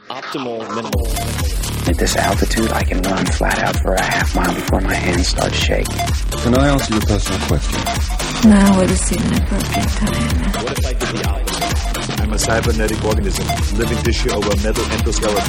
Optimal minimal. At this altitude, I can run flat out for a half mile before my hands start shaking. Can I answer your personal question? Now would seem an appropriate time. What if I did the opposite? I'm a cybernetic organism, living tissue over metal endoskeleton.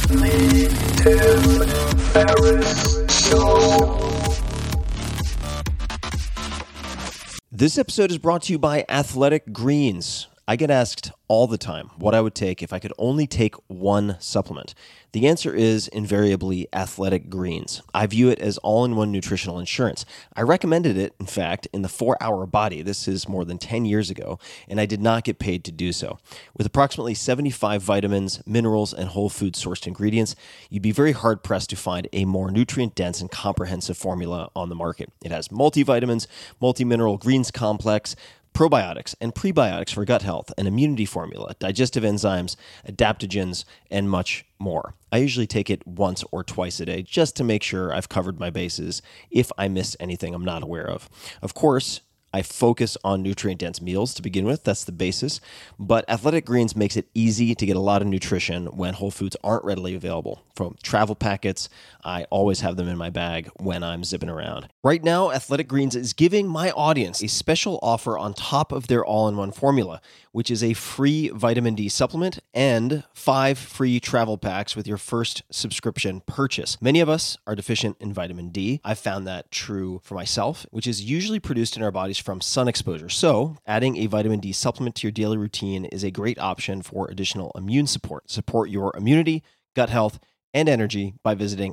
This episode is brought to you by Athletic Greens. I get asked all the time what I would take if I could only take one supplement. The answer is invariably Athletic Greens. I view it as all-in-one nutritional insurance. I recommended it, in fact, in the 4-Hour Body. This is more than 10 years ago, and I did not get paid to do so. With approximately 75 vitamins, minerals, and whole food sourced ingredients, you'd be very hard-pressed to find a more nutrient-dense and comprehensive formula on the market. It has multivitamins, multi-mineral greens complex, probiotics and prebiotics for gut health, an immunity formula, digestive enzymes, adaptogens, and much more. I usually take it once or twice a day just to make sure I've covered my bases if I missed anything I'm not aware of. Of course, I focus on nutrient-dense meals to begin with. That's the basis. But Athletic Greens makes it easy to get a lot of nutrition when whole foods aren't readily available. From travel packets, I always have them in my bag when I'm zipping around. Right now, Athletic Greens is giving my audience a special offer on top of their all-in-one formula, which is a free vitamin D supplement and 5 free travel packs with your first subscription purchase. Many of us are deficient in vitamin D. I've found that true for myself, which is usually produced in our bodies from sun exposure. So, adding a vitamin D supplement to your daily routine is a great option for additional immune support. Support your immunity, gut health, and energy by visiting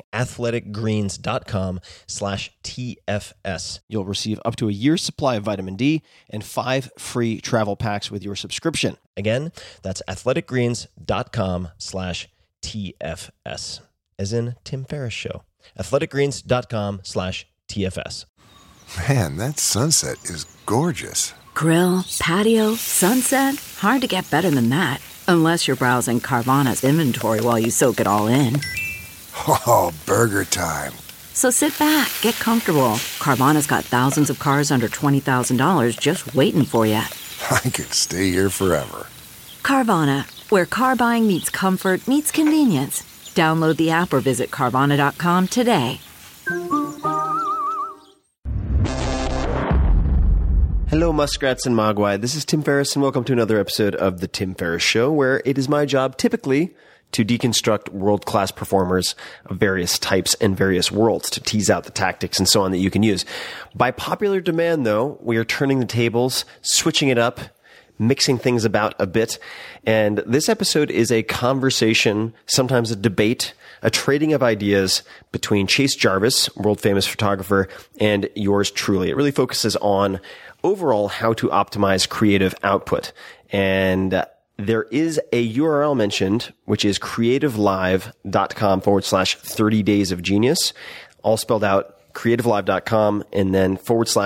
athleticgreens.com/TFS. You'll receive up to a year's supply of vitamin D and 5 free travel packs with your subscription. Again, that's athleticgreens.com/TFS, as in Tim Ferriss Show. athleticgreens.com/TFS. Man, that sunset is gorgeous. Grill, patio, sunset. Hard to get better than that. Unless you're browsing Carvana's inventory while you soak it all in. Oh, burger time. So sit back, get comfortable. Carvana's got thousands of cars under $20,000 just waiting for you. I could stay here forever. Carvana, where car buying meets comfort meets convenience. Download the app or visit Carvana.com today. Hello, muskrats and mogwai. This is Tim Ferriss, and welcome to another episode of The Tim Ferriss Show, where it is my job, typically, to deconstruct world-class performers of various types and various worlds, to tease out the tactics and so on that you can use. By popular demand, though, we are turning the tables, switching it up, mixing things about a bit. And this episode is a conversation, sometimes a debate, a trading of ideas between Chase Jarvis, world-famous photographer, and yours truly. It really focuses on overall how to optimize creative output. And there is a URL mentioned, which is creativelive.com/30 days of genius, all spelled out, creativelive.com, and then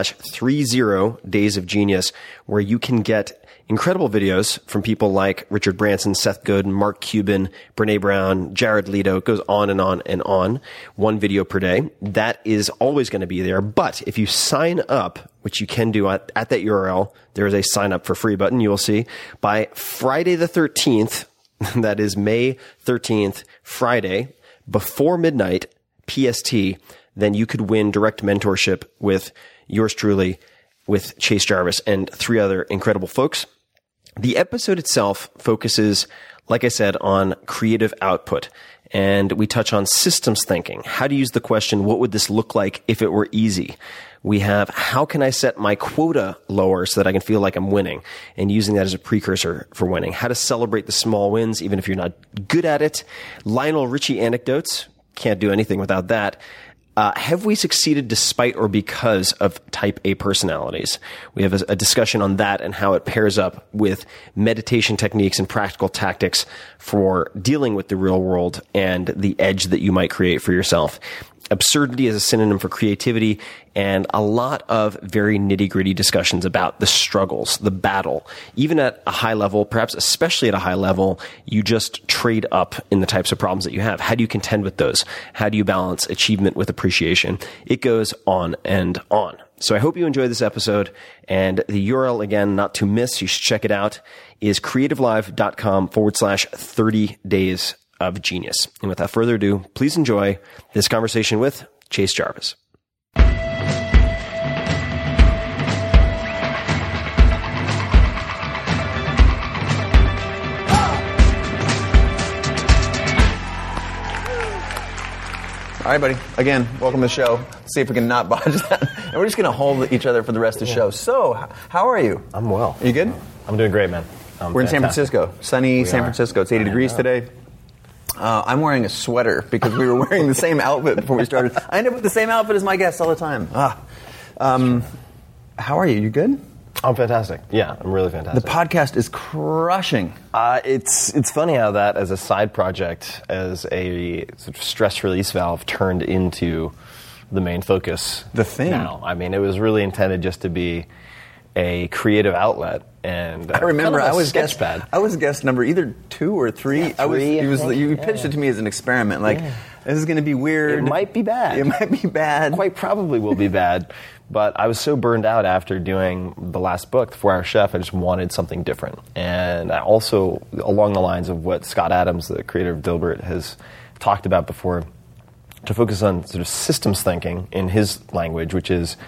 /30 days of genius, where you can get incredible videos from people like Richard Branson, Seth Godin, Mark Cuban, Brene Brown, Jared Leto. It goes on and on and on. 1 video per day. That is always going to be there. But if you sign up, which you can do at that URL, there is a sign up for free button, you will see, by Friday the 13th, that is May 13th, Friday, before midnight PST, then you could win direct mentorship with yours truly, with Chase Jarvis and 3 other incredible folks. The episode itself focuses, like I said, on creative output. And we touch on systems thinking, how to use the question, what would this look like if it were easy? We have, how can I set my quota lower so that I can feel like I'm winning, and using that as a precursor for winning? How to celebrate the small wins, even if you're not good at it. Lionel Richie anecdotes. Can't do anything without that. Have we succeeded despite or because of type A personalities? We have a discussion on that and how it pairs up with meditation techniques and practical tactics for dealing with the real world and the edge that you might create for yourself. Absurdity is a synonym for creativity, and a lot of very nitty-gritty discussions about the struggles, the battle. Even at a high level, perhaps especially at a high level, you just trade up in the types of problems that you have. How do you contend with those? How do you balance achievement with appreciation? It goes on and on. So I hope you enjoyed this episode, and the URL, again, not to miss, you should check it out, is creativelive.com/30 days of Genius. And without further ado, please enjoy this conversation with Chase Jarvis. All right, buddy. Again, welcome to the show. Let's see if we can not botch that. And we're just going to hold each other for the rest of the show. So, how are you? I'm well. Are you good? I'm doing great, man. We're in San Francisco. Sunny San Francisco. It's 80 degrees today. I'm wearing a sweater because we were wearing the same outfit before we started. I end up with the same outfit as my guests all the time. How are you? You good? I'm fantastic. Yeah, I'm really fantastic. The podcast is crushing. It's funny how that, as a side project, as a sort of stress release valve, turned into the main focus. The thing. Now, I mean, it was really intended just to be a creative outlet. And I remember kind of I was guest number either 2 or 3. Yeah, you pitched it to me as an experiment. Like, this is going to be weird. It might be bad. It might be bad. Quite probably will be bad. But I was so burned out after doing the last book, The 4-Hour Chef, I just wanted something different. And I also, along the lines of what Scott Adams, the creator of Dilbert, has talked about before, to focus on sort of systems thinking in his language, which is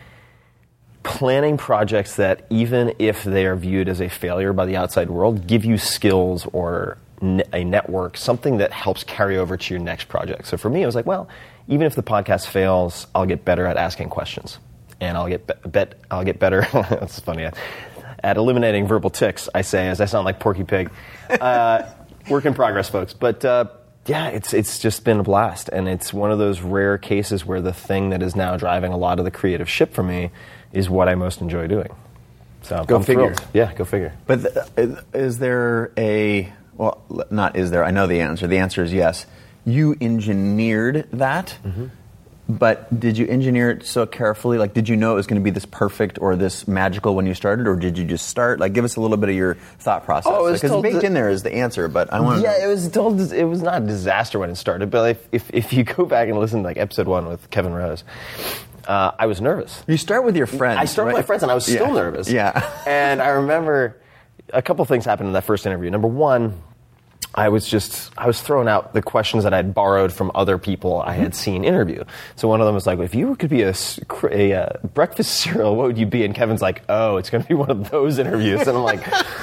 planning projects that, even if they are viewed as a failure by the outside world, give you skills or a network, something that helps carry over to your next project. So for me, I was like, well, even if the podcast fails, I'll get better at asking questions. And I'll get better. That's funny. At eliminating verbal tics, I say, as I sound like Porky Pig. Work in progress, folks. But yeah, it's just been a blast, and it's one of those rare cases where the thing that is now driving a lot of the creative ship for me is what I most enjoy doing. So Go I'm figure. thrilled. Yeah, go figure. But is there well, not is there, I know the answer. The answer is yes. You engineered that. Mm-hmm. But did you engineer it so carefully? Like, did you know it was going to be this perfect or this magical when you started, or did you just start? Like, give us a little bit of your thought process. Because baked in there is the answer, but I want to know. Yeah, it was not a disaster when it started, but if you go back and listen to like episode 1 with Kevin Rose, I was nervous. You start with your friends. I start with my friends, and I was still nervous. Yeah. And I remember a couple things happened in that first interview. Number one, I was throwing out the questions that I'd borrowed from other people I had seen interview. So one of them was like, if you could be a breakfast cereal, what would you be? And Kevin's like, oh, it's going to be one of those interviews. And I'm like,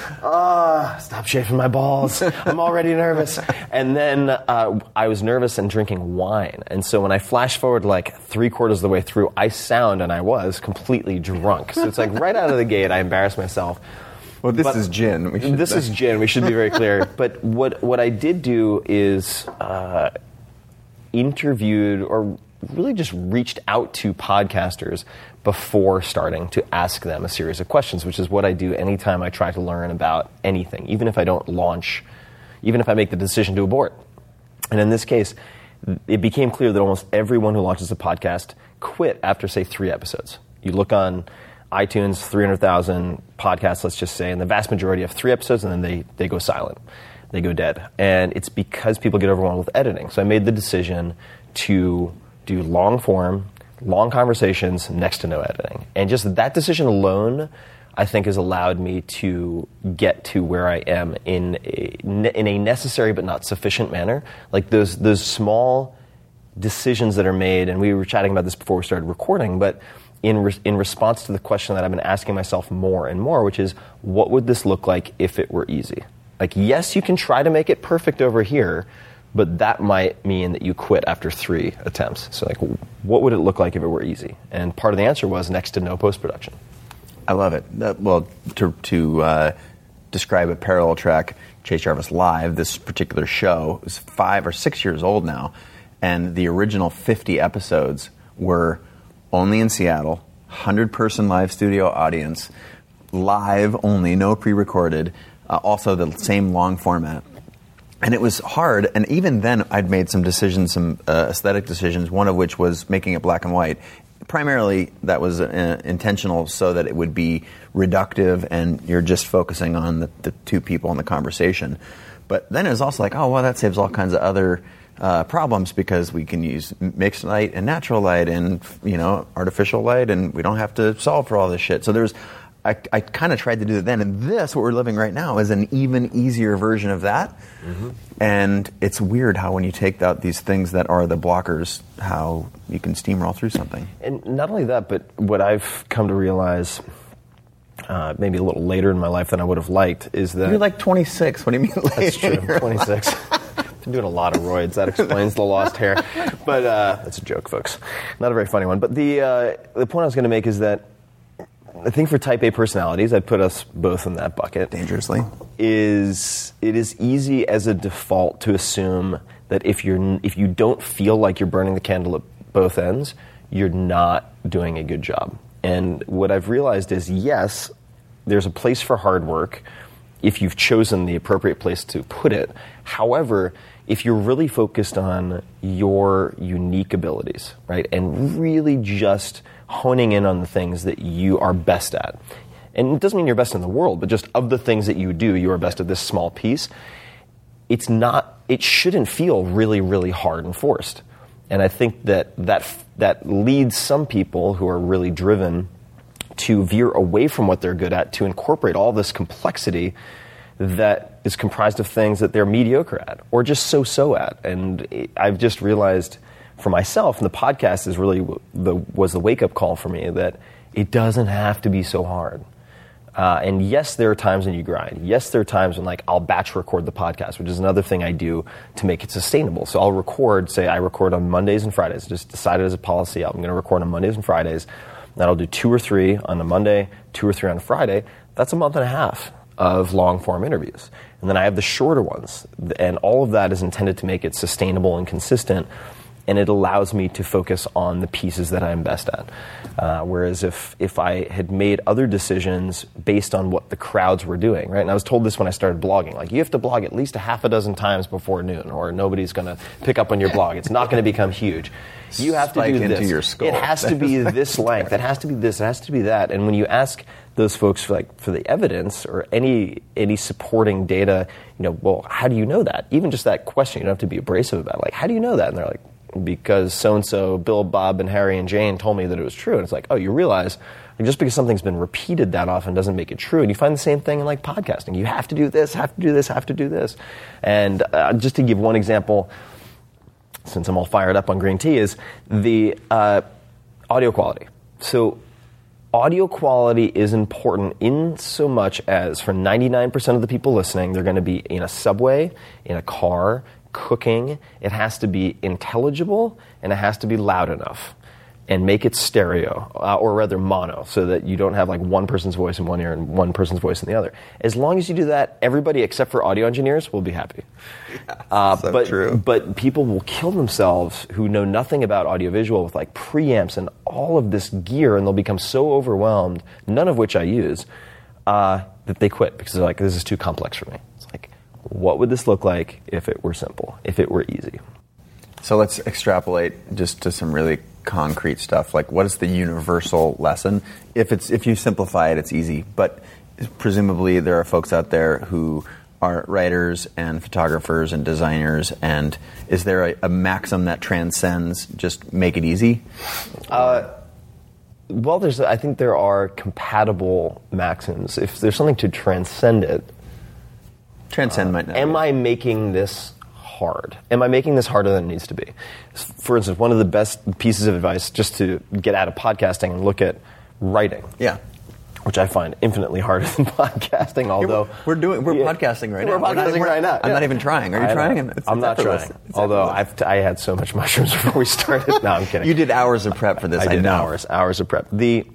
stop shaving my balls. I'm already nervous. And then I was nervous and drinking wine. And so when I flash forward like 3/4 of the way through, I was completely drunk. So it's like right out of the gate, I embarrassed myself. Well, this is gin. Is gin. We should be very clear. But what I did do is interviewed or really just reached out to podcasters before starting to ask them a series of questions, which is what I do anytime I try to learn about anything, even if I don't launch, even if I make the decision to abort. And in this case, it became clear that almost everyone who launches a podcast quit after, say, 3 episodes. You look on iTunes, 300,000 podcasts, let's just say, and the vast majority have 3 episodes, and then they go silent. They go dead. And it's because people get overwhelmed with editing. So I made the decision to do long form, long conversations, next to no editing. And just that decision alone, I think, has allowed me to get to where I am in a necessary but not sufficient manner. Like those small decisions that are made, and we were chatting about this before we started recording, but in response to the question that I've been asking myself more and more, which is, what would this look like if it were easy? Like, yes, you can try to make it perfect over here, but that might mean that you quit after 3 attempts. So, like, what would it look like if it were easy? And part of the answer was next to no post-production. I love it. Well, to describe a parallel track, Chase Jarvis Live, this particular show is 5 or 6 years old now, and the original 50 episodes were only in Seattle, 100-person live studio audience, live only, no pre-recorded, also the same long format. And it was hard, and even then I'd made some decisions, some aesthetic decisions, one of which was making it black and white. Primarily, that was intentional so that it would be reductive and you're just focusing on the 2 people in the conversation. But then it was also like, oh, well, that saves all kinds of other problems because we can use mixed light and natural light and, artificial light, and we don't have to solve for all this shit. So there's I kind of tried to do that then, and this, what we're living right now, is an even easier version of that. Mm-hmm. And it's weird how when you take out these things that are the blockers, how you can steamroll through something. And not only that, but what I've come to realize, maybe a little later in my life than I would have liked, is that... You're like 26. What do you mean later? That's true, 26. I'm doing a lot of roids. That explains the lost hair. But that's a joke, folks. Not a very funny one. But the point I was going to make is that I think for type A personalities, I'd put us both in that bucket. Dangerously. It is easy as a default to assume that if you don't feel like you're burning the candle at both ends, you're not doing a good job. And what I've realized is, yes, there's a place for hard work if you've chosen the appropriate place to put it. However, if you're really focused on your unique abilities, right, and really just honing in on the things that you are best at, and it doesn't mean you're best in the world, but just of the things that you do, you are best at this small piece, it shouldn't feel really, really hard and forced. And I think that leads some people who are really driven to veer away from what they're good at, to incorporate all this complexity that is comprised of things that they're mediocre at or just so at. And I've just realized for myself, and the podcast is really was the wake-up call for me, that it doesn't have to be so hard. And yes, there are times when you grind. Yes, there are times when I'll batch record the podcast, which is another thing I do to make it sustainable. So I'll record, say I record on Mondays and Fridays. Just decided as a policy I'm going to record on Mondays and Fridays. Then I'll do 2 or 3 on a Monday, 2 or 3 on a Friday. That's a month and a half of long-form interviews. And then I have the shorter ones. And all of that is intended to make it sustainable and consistent. And it allows me to focus on the pieces that I'm best at. Whereas if I had made other decisions based on what the crowds were doing, right? And I was told this when I started blogging, you have to blog at least a half a dozen times before noon, or nobody's going to pick up on your blog. It's not going to become huge. You have to do this. Your skull. It has to be this length. It has to be this. It has to be that. And when you ask those folks for the evidence or any supporting data, well, how do you know that? Even just that question, you don't have to be abrasive about it. How do you know that? And they're like, because so-and-so, Bill, Bob, and Harry, and Jane told me that it was true. And it's like, oh, you realize just because something's been repeated that often doesn't make it true. And you find the same thing in podcasting. You have to do this, have to do this, have to do this. And just to give one example, since I'm all fired up on green tea, is the audio quality. So audio quality is important in so much as for 99% of the people listening, they're going to be in a subway, in a car, cooking. It has to be intelligible, and it has to be loud enough, and make it stereo, or rather mono, so that you don't have one person's voice in one ear and one person's voice in the other. As long as you do that, everybody except for audio engineers will be happy. True. But people will kill themselves who know nothing about audiovisual with preamps and all of this gear, and they'll become so overwhelmed, none of which I use, that they quit because they're this is too complex for me. It's what would this look like if it were simple, if it were easy? So let's extrapolate just to some really concrete stuff. What is the universal lesson? If you simplify it, it's easy. But presumably there are folks out there who are writers and photographers and designers. And is there a maxim that transcends just make it easy? Well, I think there are compatible maxims. If there's something to transcend it, transcend might not. Am I making this hard? Am I making this harder than it needs to be? For instance, one of the best pieces of advice just to get out of podcasting and look at writing. Yeah. Which I find infinitely harder than podcasting, although... We're podcasting right now. We're podcasting right now. I'm not even trying. Are you trying? I'm not trying. Although I had so much mushrooms before we started. No, I'm kidding. You did hours of prep for this. I did hours of prep. The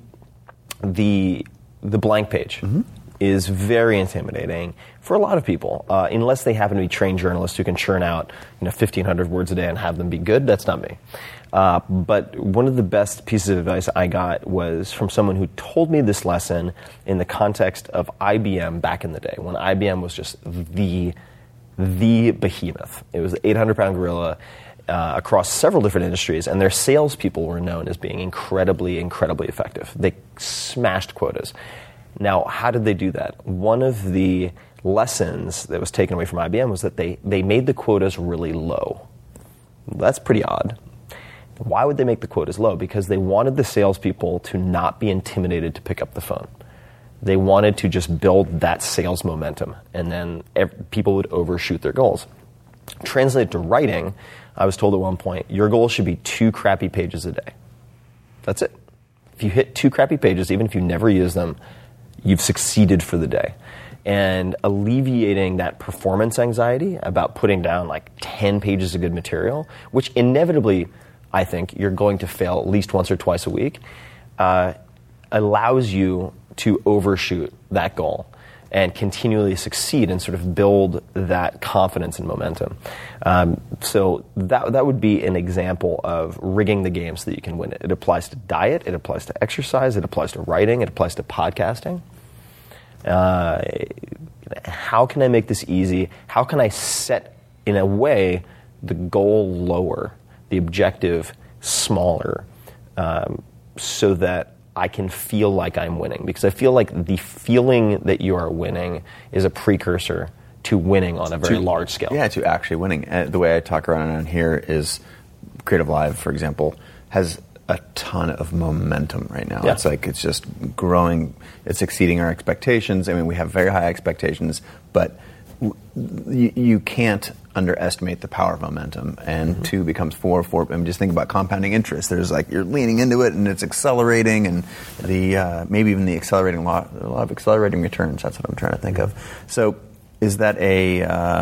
blank page is very intimidating for a lot of people, unless they happen to be trained journalists who can churn out 1,500 words a day and have them be good. That's not me. But one of the best pieces of advice I got was from someone who told me this lesson in the context of IBM back in the day, when IBM was just the behemoth. It was the 800-pound gorilla across several different industries, and their salespeople were known as being incredibly, incredibly effective. They smashed quotas. Now, how did they do that? One of the lessons that was taken away from IBM was that they made the quotas really low. That's pretty odd. Why would they make the quotas low? Because they wanted the salespeople to not be intimidated to pick up the phone. They wanted to just build that sales momentum, and then people would overshoot their goals. Translated to writing, I was told at one point, your goal should be 2 crappy pages a day. That's it. If you hit 2 crappy pages, even if you never use them, you've succeeded for the day. And alleviating that performance anxiety about putting down like 10 pages of good material, which inevitably, I think, you're going to fail at least once or twice a week, allows you to overshoot that goal and continually succeed and sort of build that confidence and momentum. So that would be an example of rigging the game so that you can win it. It applies to diet, it applies to exercise, it applies to writing, it applies to podcasting. How can I make this easy? How can I set, in a way, the goal lower, the objective smaller, so that I can feel like I'm winning? Because I feel like the feeling that you are winning is a precursor to winning on a very large scale. Yeah, to actually winning. The way I talk around here is Creative Live, for example, has a ton of momentum right now. Yeah. It's just growing. It's exceeding our expectations. I mean, we have very high expectations, but you can't underestimate the power of momentum. And 2 becomes 4. I mean, just think about compounding interest. There's you're leaning into it and it's accelerating, and the maybe even the accelerating a lot of accelerating returns. That's what I'm trying to think of. So, is that a I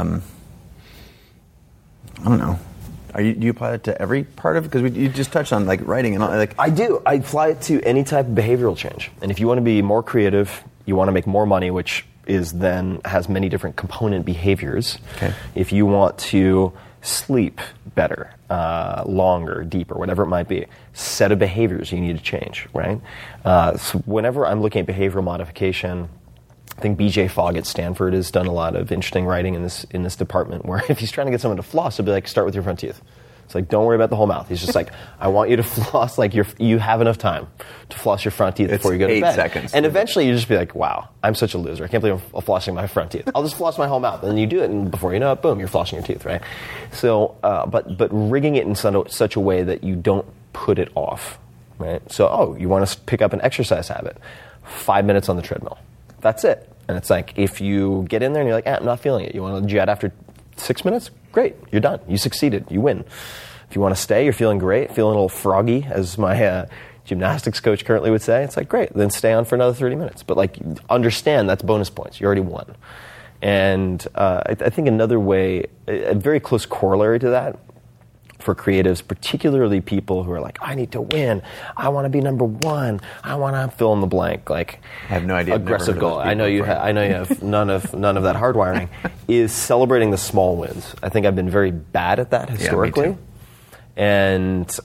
don't know. Do you apply it to every part of it? Because you just touched on writing and all. I do. I apply it to any type of behavioral change. And if you want to be more creative, you want to make more money, which has many different component behaviors. Okay. If you want to sleep better, longer, deeper, whatever it might be, set of behaviors you need to change, right? So whenever I'm looking at behavioral modification, I think B.J. Fogg at Stanford has done a lot of interesting writing in this department, where if he's trying to get someone to floss, he'll be like, start with your front teeth. It's like, don't worry about the whole mouth. He's just like, I want you to floss you have enough time to floss your front teeth before you go to bed. 8 seconds. And eventually you just be like, wow, I'm such a loser. I can't believe I'm flossing my front teeth. I'll just floss my whole mouth. And then you do it, and before you know it, boom, you're flossing your teeth, right? So, but rigging it in such a way that you don't put it off, right? So, you want to pick up an exercise habit. 5 minutes on the treadmill. That's it. And it's like, if you get in there and you're like, I'm not feeling it. You want to jet after 6 minutes? Great, you're done. You succeeded. You win. If you want to stay, you're feeling great, feeling a little froggy, as my gymnastics coach currently would say. It's like, great, then stay on for another 30 minutes. But understand that's bonus points. You already won. And I think another way, a very close corollary to that, for creatives, particularly people who are like, I need to win, I want to be number 1, I want to fill in the blank, I have no idea. Aggressive goal. I know you have none of that hardwiring. Is celebrating the small wins. I think I've been very bad at that historically. Yeah, me too. And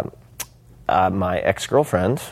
my ex-girlfriend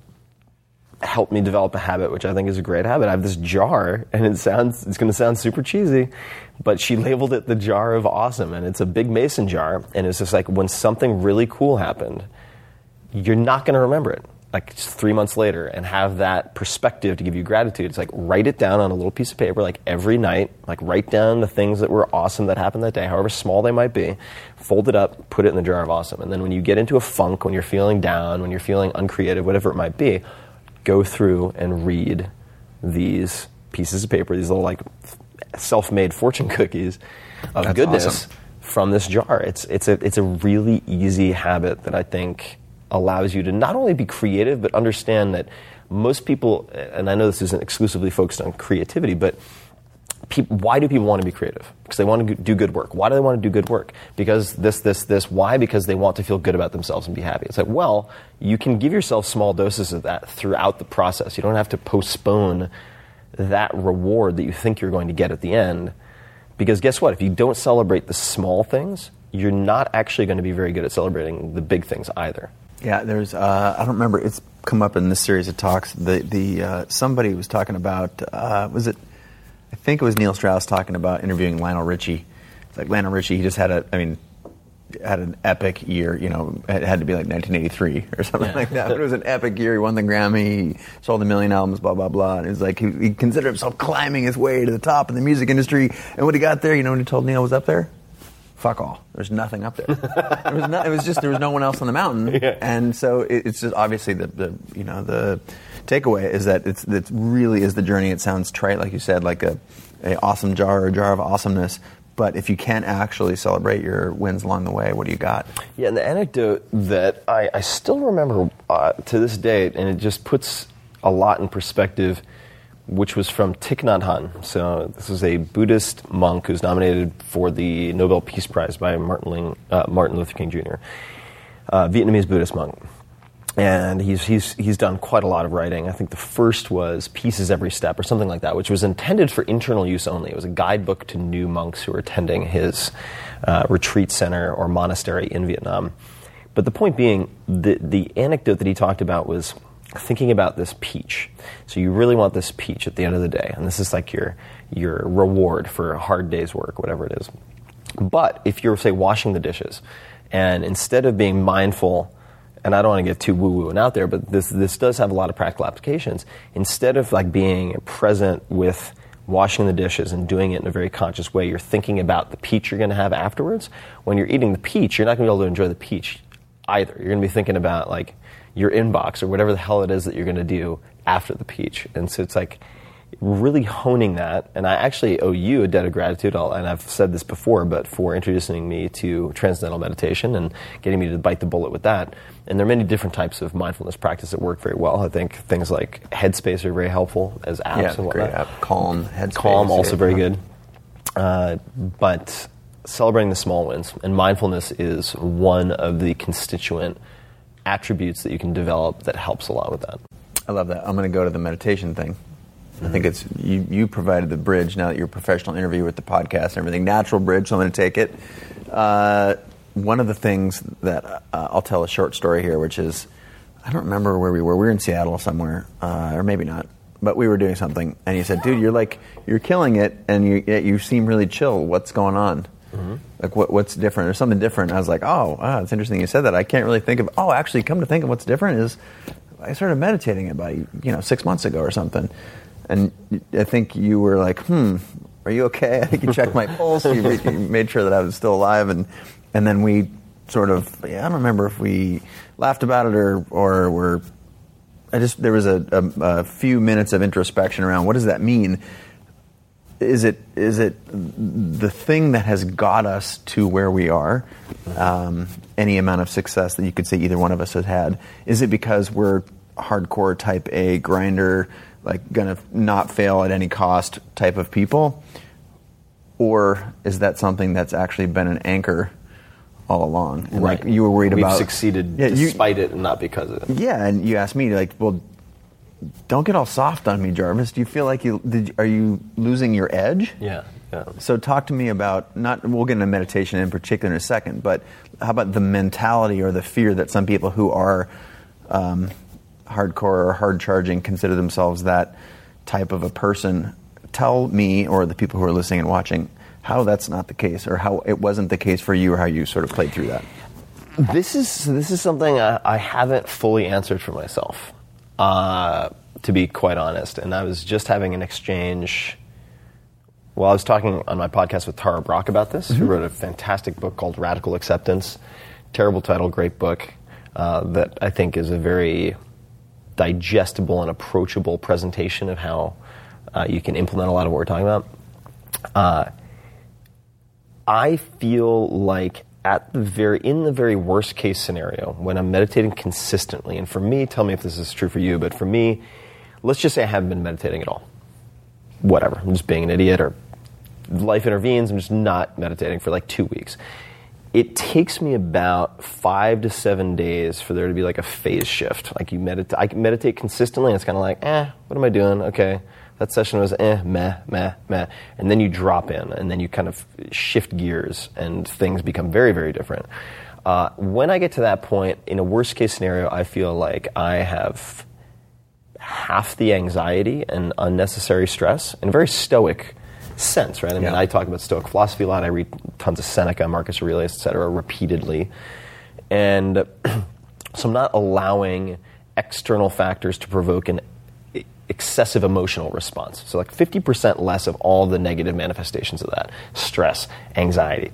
helped me develop a habit, which I think is a great habit. I have this jar, and it's going to sound super cheesy, but she labeled it the jar of awesome, and it's a big mason jar, and it's just like, when something really cool happened, you're not going to remember it, just 3 months later, and have that perspective to give you gratitude. It's like, write it down on a little piece of paper, every night, write down the things that were awesome that happened that day, however small they might be, fold it up, put it in the jar of awesome, and then when you get into a funk, when you're feeling down, when you're feeling uncreative, whatever it might be, go through and read these pieces of paper, these little self-made fortune cookies of That's goodness awesome. From this jar. It's a really easy habit that I think allows you to not only be creative, but understand that most people, and I know this isn't exclusively focused on creativity, but why do people want to be creative? Because they want to do good work. Why do they want to do good work? Because this. Why? Because they want to feel good about themselves and be happy. It's like, well, you can give yourself small doses of that throughout the process. You don't have to postpone that reward that you think you're going to get at the end. Because guess what? If you don't celebrate the small things, you're not actually going to be very good at celebrating the big things either. Yeah, there's, I don't remember, it's come up in this series of talks. Somebody was talking about, I think it was Neil Strauss talking about interviewing Lionel Richie. It's like Lionel Richie, he just had an epic year, it had to be 1983 or something like that. But it was an epic year. He won the Grammy, he sold 1 million albums, blah, blah, blah. And it was like, he considered himself climbing his way to the top in the music industry. And when he got there, when he told Neil was up there? Fuck all. There's nothing up there. There was no one else on the mountain. Yeah. And so it's just obviously the takeaway is that it really is the journey. It sounds trite, like you said, like a awesome jar or a jar of awesomeness. But if you can't actually celebrate your wins along the way, what do you got? Yeah, and the anecdote that I still remember to this date, and it just puts a lot in perspective, which was from Thich Nhat Hanh. So this is a Buddhist monk who's nominated for the Nobel Peace Prize by Martin Luther King Jr., Vietnamese Buddhist monk. And he's done quite a lot of writing. I think the first was Peace is Every Step or something like that, which was intended for internal use only. It was a guidebook to new monks who were attending his retreat center or monastery in Vietnam. But the point being, the anecdote that he talked about was thinking about this peach. So you really want this peach at the end of the day, and this is like your reward for a hard day's work, whatever it is. But if you're, say, washing the dishes, and instead of being mindful, and I don't want to get too woo-woo and out there, but this does have a lot of practical applications. Instead of like being present with washing the dishes and doing it in a very conscious way, you're thinking about the peach you're going to have afterwards. When you're eating the peach, you're not going to be able to enjoy the peach either. You're going to be thinking about like your inbox or whatever the hell it is that you're going to do after the peach. And so it's like really honing that. And I actually owe you a debt of gratitude, and I've said this before, but for introducing me to transcendental meditation and getting me to bite the bullet with that. And there are many different types of mindfulness practice that work very well. I think things like Headspace are very helpful as apps and whatnot. Great app. Calm, Headspace. Calm, also very good. But celebrating the small wins. And mindfulness is one of the constituent attributes that you can develop that helps a lot with that. I love that. I'm going to go to the meditation thing. I think it's you provided the bridge. Now that you're a professional interviewer with the podcast and everything, natural bridge, so I'm going to take it. One of the things that I'll tell a short story here, which is, I don't remember where we were. We were in Seattle somewhere, or maybe not, but we were doing something, and he said, dude, you're killing it, and you seem really chill. What's going on? Mm-hmm. Like, what's different? There's something different. And I was like, it's interesting you said that. I can't really think of, actually, come to think of what's different is I started meditating about 6 months ago or something. And I think you were like, are you okay? I think you checked my pulse. You made sure that I was still alive. And then we sort of, I don't remember if we laughed about it or there was a few minutes of introspection around what does that mean? Is it the thing that has got us to where we are, any amount of success that you could say either one of us has had? Is it because we're hardcore type A grinder, like gonna not fail at any cost type of people? Or is that something that's actually been an anchor all along? And right. Like you were worried about... We've succeeded despite it and not because of it. Yeah, and you asked me, like, well, don't get all soft on me, Jarvis. Do you feel like are you losing your edge? Yeah. So talk to me about, we'll get into meditation in particular in a second, but how about the mentality or the fear that some people who are hardcore or hard charging consider themselves that type of a person? Tell me, or the people who are listening and watching, how that's not the case, or how it wasn't the case for you, or how you sort of played through that. This is something I haven't fully answered for myself, to be quite honest. And I was just having an exchange. Well, I was talking on my podcast with Tara Brach about this, who wrote a fantastic book called Radical Acceptance. Terrible title, great book, that I think is a very digestible and approachable presentation of how you can implement a lot of what we're talking about. I feel like in the very worst case scenario, when I'm meditating consistently, and for me, tell me if this is true for you, but for me, let's just say I haven't been meditating at all. Whatever, I'm just being an idiot, or life intervenes, I'm just not meditating for like 2 weeks. It takes me about 5 to 7 days for there to be like a phase shift. Like I meditate consistently, and it's kind of like, what am I doing? Okay, that session was meh. And then you drop in, and then you kind of shift gears, and things become very, very different. When I get to that point, in a worst case scenario, I feel like I have half the anxiety and unnecessary stress in a very stoic sense, right? I mean, I talk about Stoic philosophy a lot. I read tons of Seneca, Marcus Aurelius, et cetera, repeatedly. And so I'm not allowing external factors to provoke an excessive emotional response. So like 50% less of all the negative manifestations of that. Stress, anxiety,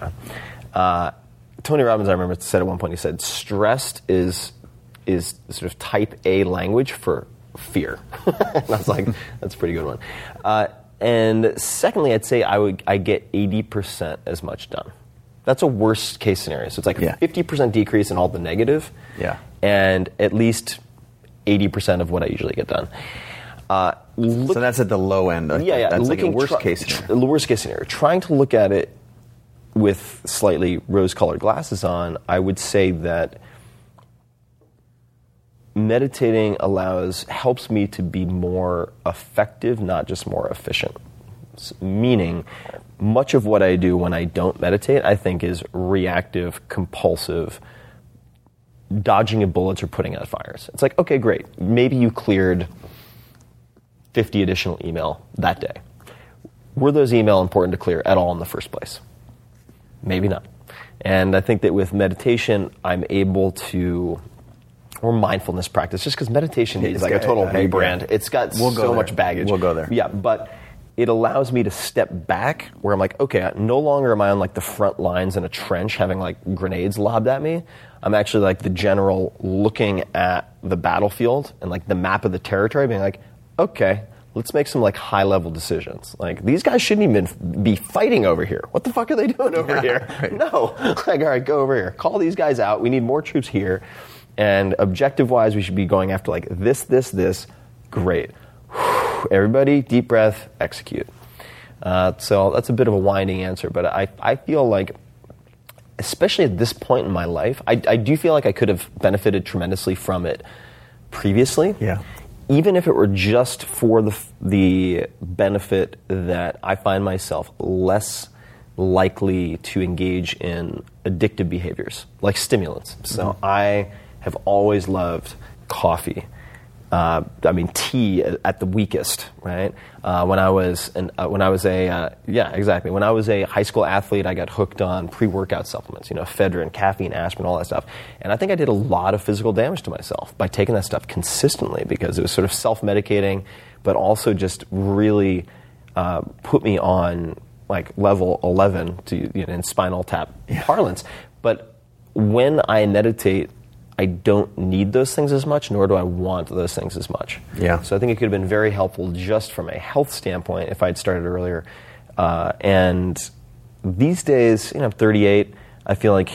Tony Robbins, I remember, said at one point, he said, stressed is sort of type A language for fear. And I was like, that's a pretty good one. And secondly, I'd say I get 80% as much done. That's a worst case scenario. So it's like a 50% decrease in all the negative, and at least 80% of what I usually get done. So that's at the low end. That's like a worst case scenario. The worst case scenario. Trying to look at it with slightly rose-colored glasses on, I would say that meditating helps me to be more effective, not just more efficient. Meaning, much of what I do when I don't meditate, I think, is reactive, compulsive, dodging of bullets or putting out fires. It's like, okay, great. Maybe you cleared 50 additional email that day. Were those email important to clear at all in the first place? Maybe not. And I think that with meditation, I'm able to, or mindfulness practice, just because meditation is like a total rebrand. It's got so much baggage. We'll go there. Yeah, but it allows me to step back where I'm like, okay, no longer am I on like the front lines in a trench having like grenades lobbed at me. I'm actually like the general looking at the battlefield and like the map of the territory being like, okay, let's make some like high level decisions. Like these guys shouldn't even be fighting over here. What the fuck are they doing over here? Right. No. Like, all right, go over here. Call these guys out. We need more troops here. And objective wise, we should be going after like this. Great. Everybody, deep breath, execute. So that's a bit of a winding answer, but I feel like, especially at this point in my life, I do feel like I could have benefited tremendously from it previously. Yeah. Even if it were just for the benefit that I find myself less likely to engage in addictive behaviors, like stimulants. So I have always loved coffee. Tea at the weakest, right? When I was a high school athlete, I got hooked on pre-workout supplements, ephedrine, caffeine, aspirin, all that stuff. And I think I did a lot of physical damage to myself by taking that stuff consistently because it was sort of self-medicating, but also just really put me on like level 11 in Spinal Tap parlance. But when I meditate, I don't need those things as much, nor do I want those things as much. Yeah. So I think it could have been very helpful just from a health standpoint if I'd started earlier. And these days, I'm 38, I feel like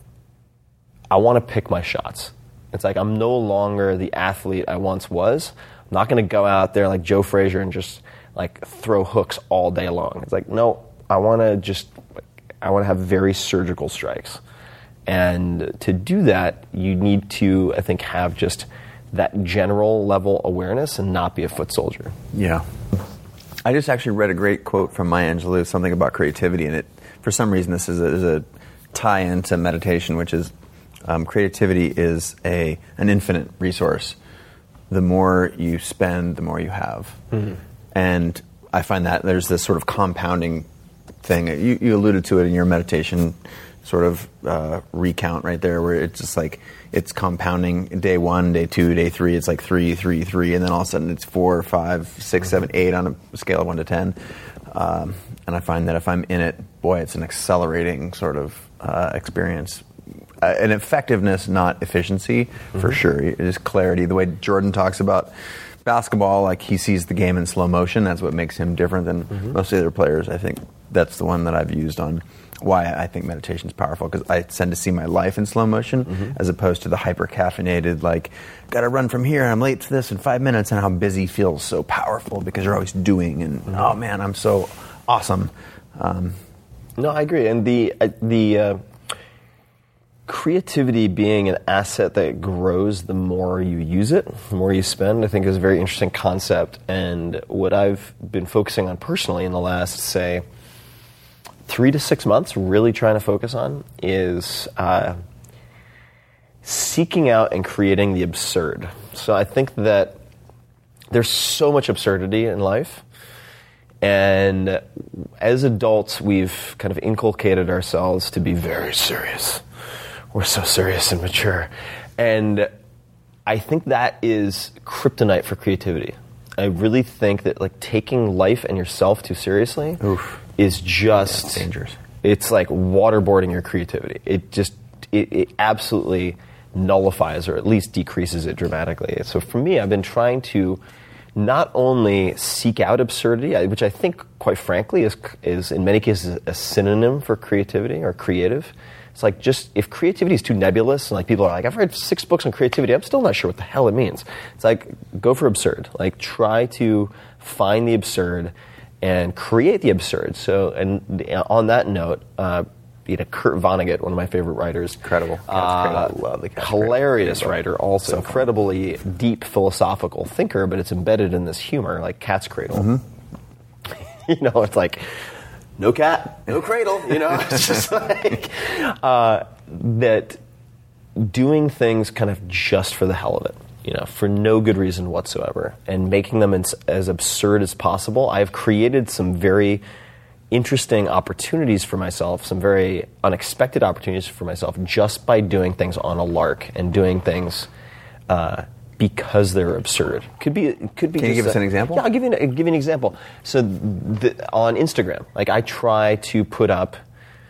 I want to pick my shots. It's like I'm no longer the athlete I once was. I'm not going to go out there like Joe Frazier and just like throw hooks all day long. It's like, no, I want to have very surgical strikes. And to do that, you need to, I think, have just that general level awareness and not be a foot soldier. Yeah. I just actually read a great quote from Maya Angelou, something about creativity, and for some reason this is a tie-in to meditation, which is creativity is an infinite resource. The more you spend, the more you have. Mm-hmm. And I find that there's this sort of compounding thing. You alluded to it in your meditation sort of recount right there, where it's just like it's compounding. Day 1, day 2, day 3, it's like 3, 3, 3, and then all of a sudden it's 4, 5, 6, 7, 8 on a scale of 1 to 10. And I find that if I'm in it, boy, it's an accelerating sort of experience. An effectiveness, not efficiency, for sure. It is clarity. The way Jordan talks about basketball, like he sees the game in slow motion. That's what makes him different than most of the other players. I think that's the one that I've used on why I think meditation is powerful, because I tend to see my life in slow motion as opposed to the hyper-caffeinated, like, got to run from here, I'm late to this in 5 minutes, and how busy feels so powerful because you're always doing, and oh man, I'm so awesome. No, I agree. And the creativity being an asset that grows the more you use it, the more you spend, I think is a very interesting concept. And what I've been focusing on personally in the last, say, 3 to 6 months, really trying to focus on is seeking out and creating the absurd. So I think that there's so much absurdity in life. And as adults, we've kind of inculcated ourselves to be very serious. We're so serious and mature. And I think that is kryptonite for creativity. I really think that like taking life and yourself too seriously is just dangerous. It's like waterboarding your creativity. It absolutely nullifies or at least decreases it dramatically. So for me, I've been trying to not only seek out absurdity, which I think, quite frankly, is in many cases a synonym for creativity or creative. It's like, just if creativity is too nebulous, and like people are like, I've read 6 books on creativity, I'm still not sure what the hell it means. It's like, go for absurd. Like, try to find the absurd and create the absurd. So, and on that note, Kurt Vonnegut, one of my favorite writers, incredible, I love the Cat's hilarious Cradle. writer, also So incredibly deep philosophical thinker, but it's embedded in this humor, like Cat's Cradle. Mm-hmm. It's like, no cat, no cradle. It's just like that. Doing things kind of just for the hell of it, for no good reason whatsoever, and making them as absurd as possible. I've created some very interesting opportunities for myself, some very unexpected opportunities for myself, just by doing things on a lark and doing things because they're absurd. Could be. Can you give us an example? Yeah, I'll give you an example. So on Instagram, like, I try to put up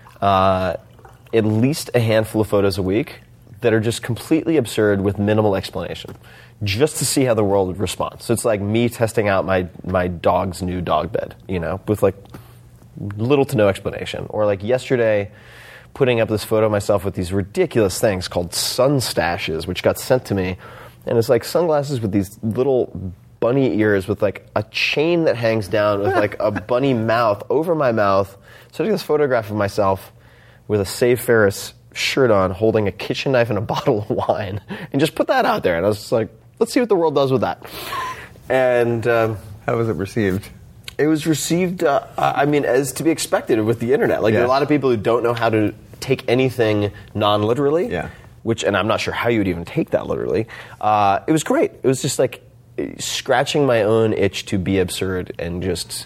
at least a handful of photos a week that are just completely absurd with minimal explanation, just to see how the world would respond. So it's like me testing out my dog's new dog bed, with like little to no explanation. Or like yesterday, putting up this photo of myself with these ridiculous things called sun stashes, which got sent to me. And it's like sunglasses with these little bunny ears with like a chain that hangs down with like a bunny mouth over my mouth. So I took this photograph of myself with a Save Ferris shirt on, holding a kitchen knife and a bottle of wine, and just put that out there. And I was just like, let's see what the world does with that. And how was it received? It was received, as to be expected with the internet. Like, there are a lot of people who don't know how to take anything non-literally. Yeah. And I'm not sure how you would even take that literally. It was great. It was just like scratching my own itch to be absurd and just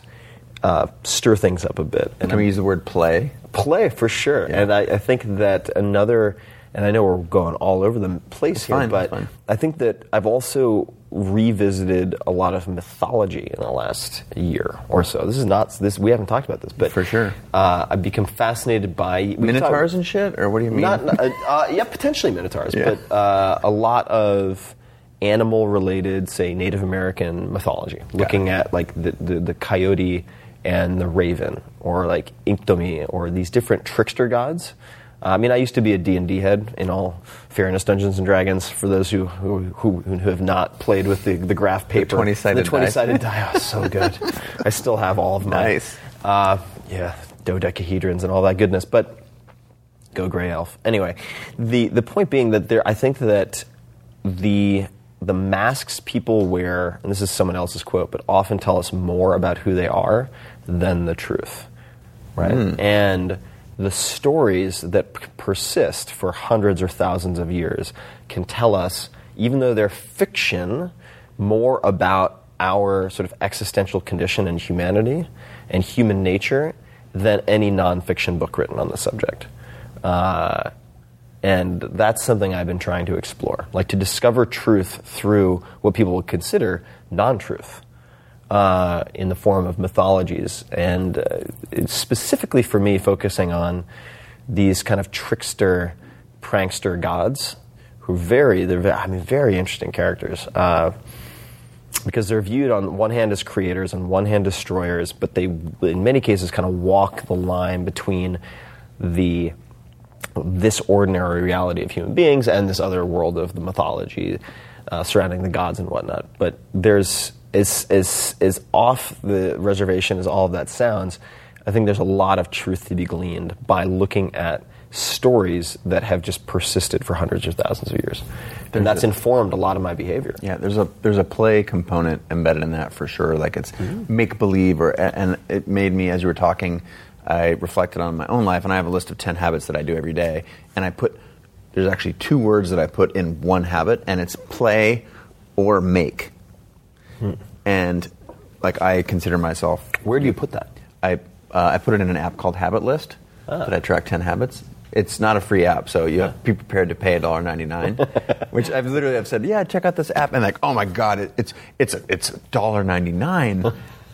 stir things up a bit. And Can we use the word play? Play, for sure. Yeah. And I think that and I know we're going all over the place here, but I think that I've also revisited a lot of mythology in the last year or so. We haven't talked about this, but for sure, I've become fascinated by minotaurs and shit. Or what do you mean? Potentially minotaurs, but a lot of animal-related, say, Native American mythology, looking at like the coyote and the raven, or like Inktomi, or these different trickster gods. I used to be a D&D head, in all fairness, Dungeons & Dragons, for those who have not played with the graph paper. The 20-sided die. Oh, so good. I still have all of my... Nice. Dodecahedrons and all that goodness, but go Grey Elf. Anyway, the point being that I think that the masks people wear, and this is someone else's quote, but often tell us more about who they are than the truth, right? And the stories that persist for hundreds or thousands of years can tell us, even though they're fiction, more about our sort of existential condition and humanity and human nature than any nonfiction book written on the subject. And that's something I've been trying to explore, like to discover truth through what people would consider non-truth. In the form of mythologies, and it's specifically for me focusing on these kind of trickster, prankster gods who very interesting characters, because they're viewed on one hand as creators, on one hand destroyers, but they, in many cases, kind of walk the line between this ordinary reality of human beings and this other world of the mythology surrounding the gods and whatnot. But there's as off the reservation as all of that sounds, I think there's a lot of truth to be gleaned by looking at stories that have just persisted for hundreds of thousands of years. And that's informed a lot of my behavior. Yeah, there's a play component embedded in that for sure. Like it's make-believe, and it made me, as you were talking, I reflected on my own life, and I have a list of 10 habits that I do every day, and there's actually 2 words that I put in one habit, and it's play or make. And like I consider myself... Where do you put that? I put it in an app called Habit List that I track 10 habits. It's not a free app, so you have to be prepared to pay $1.99, which I've said, yeah, check out this app, and like, oh my God, it's $1.99.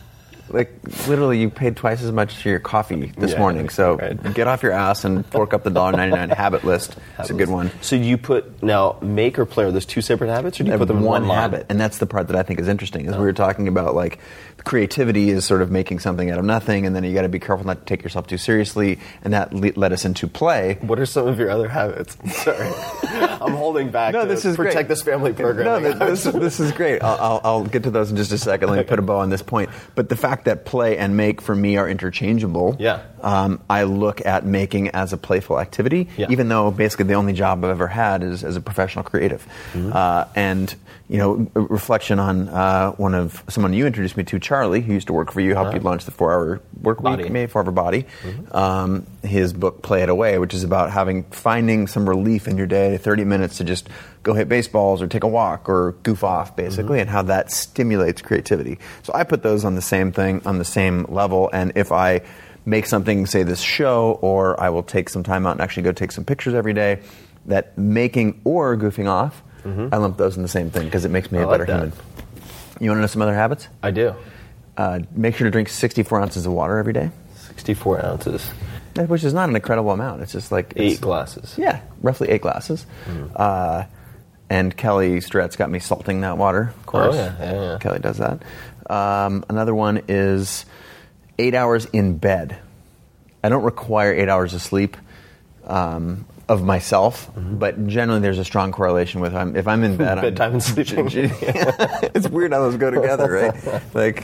Like, literally, you paid twice as much for your coffee this morning. So get off your ass and fork up the $1.99 habit list. It's a good one. So do you put, now, make or play, are those two separate habits, or do you put them in one habit? And that's the part that I think is interesting, is we were talking about, like, creativity is sort of making something out of nothing, and then you got to be careful not to take yourself too seriously, and that led us into play. What are some of your other habits? Sorry. I'm holding back no, to this is protect great. this family program. No, this is great. I'll get to those in just a second. Let me put a bow on this point. But the fact that play and make for me are interchangeable, I look at making as a playful activity, even though basically the only job I've ever had is as a professional creative. And, you know, reflection on someone you introduced me to, Charlie, who used to work for you, helped you launch the 4-Hour Work Week, maybe 4-Hour Body. His book, Play It Away, which is about finding some relief in your day, 30 minutes to just go hit baseballs or take a walk or goof off, basically, and how that stimulates creativity. So I put those on the same thing, on the same level, and if I make something, say this show, or I will take some time out and actually go take some pictures every day, that making or goofing off, I lump those in the same thing because it makes me a better human. You want to know some other habits? I do. Make sure to drink 64 ounces of water every day. 64 ounces. Which is not an incredible amount. It's just like... 8 glasses. Yeah, roughly 8 glasses. And Kelly Stretz got me salting that water, of course. Oh, yeah. Kelly does that. Another one is 8 hours in bed. I don't require 8 hours of sleep of myself, but generally there's a strong correlation with if I'm in bed... Bedtime and sleeping. It's weird how those go together, right? Like,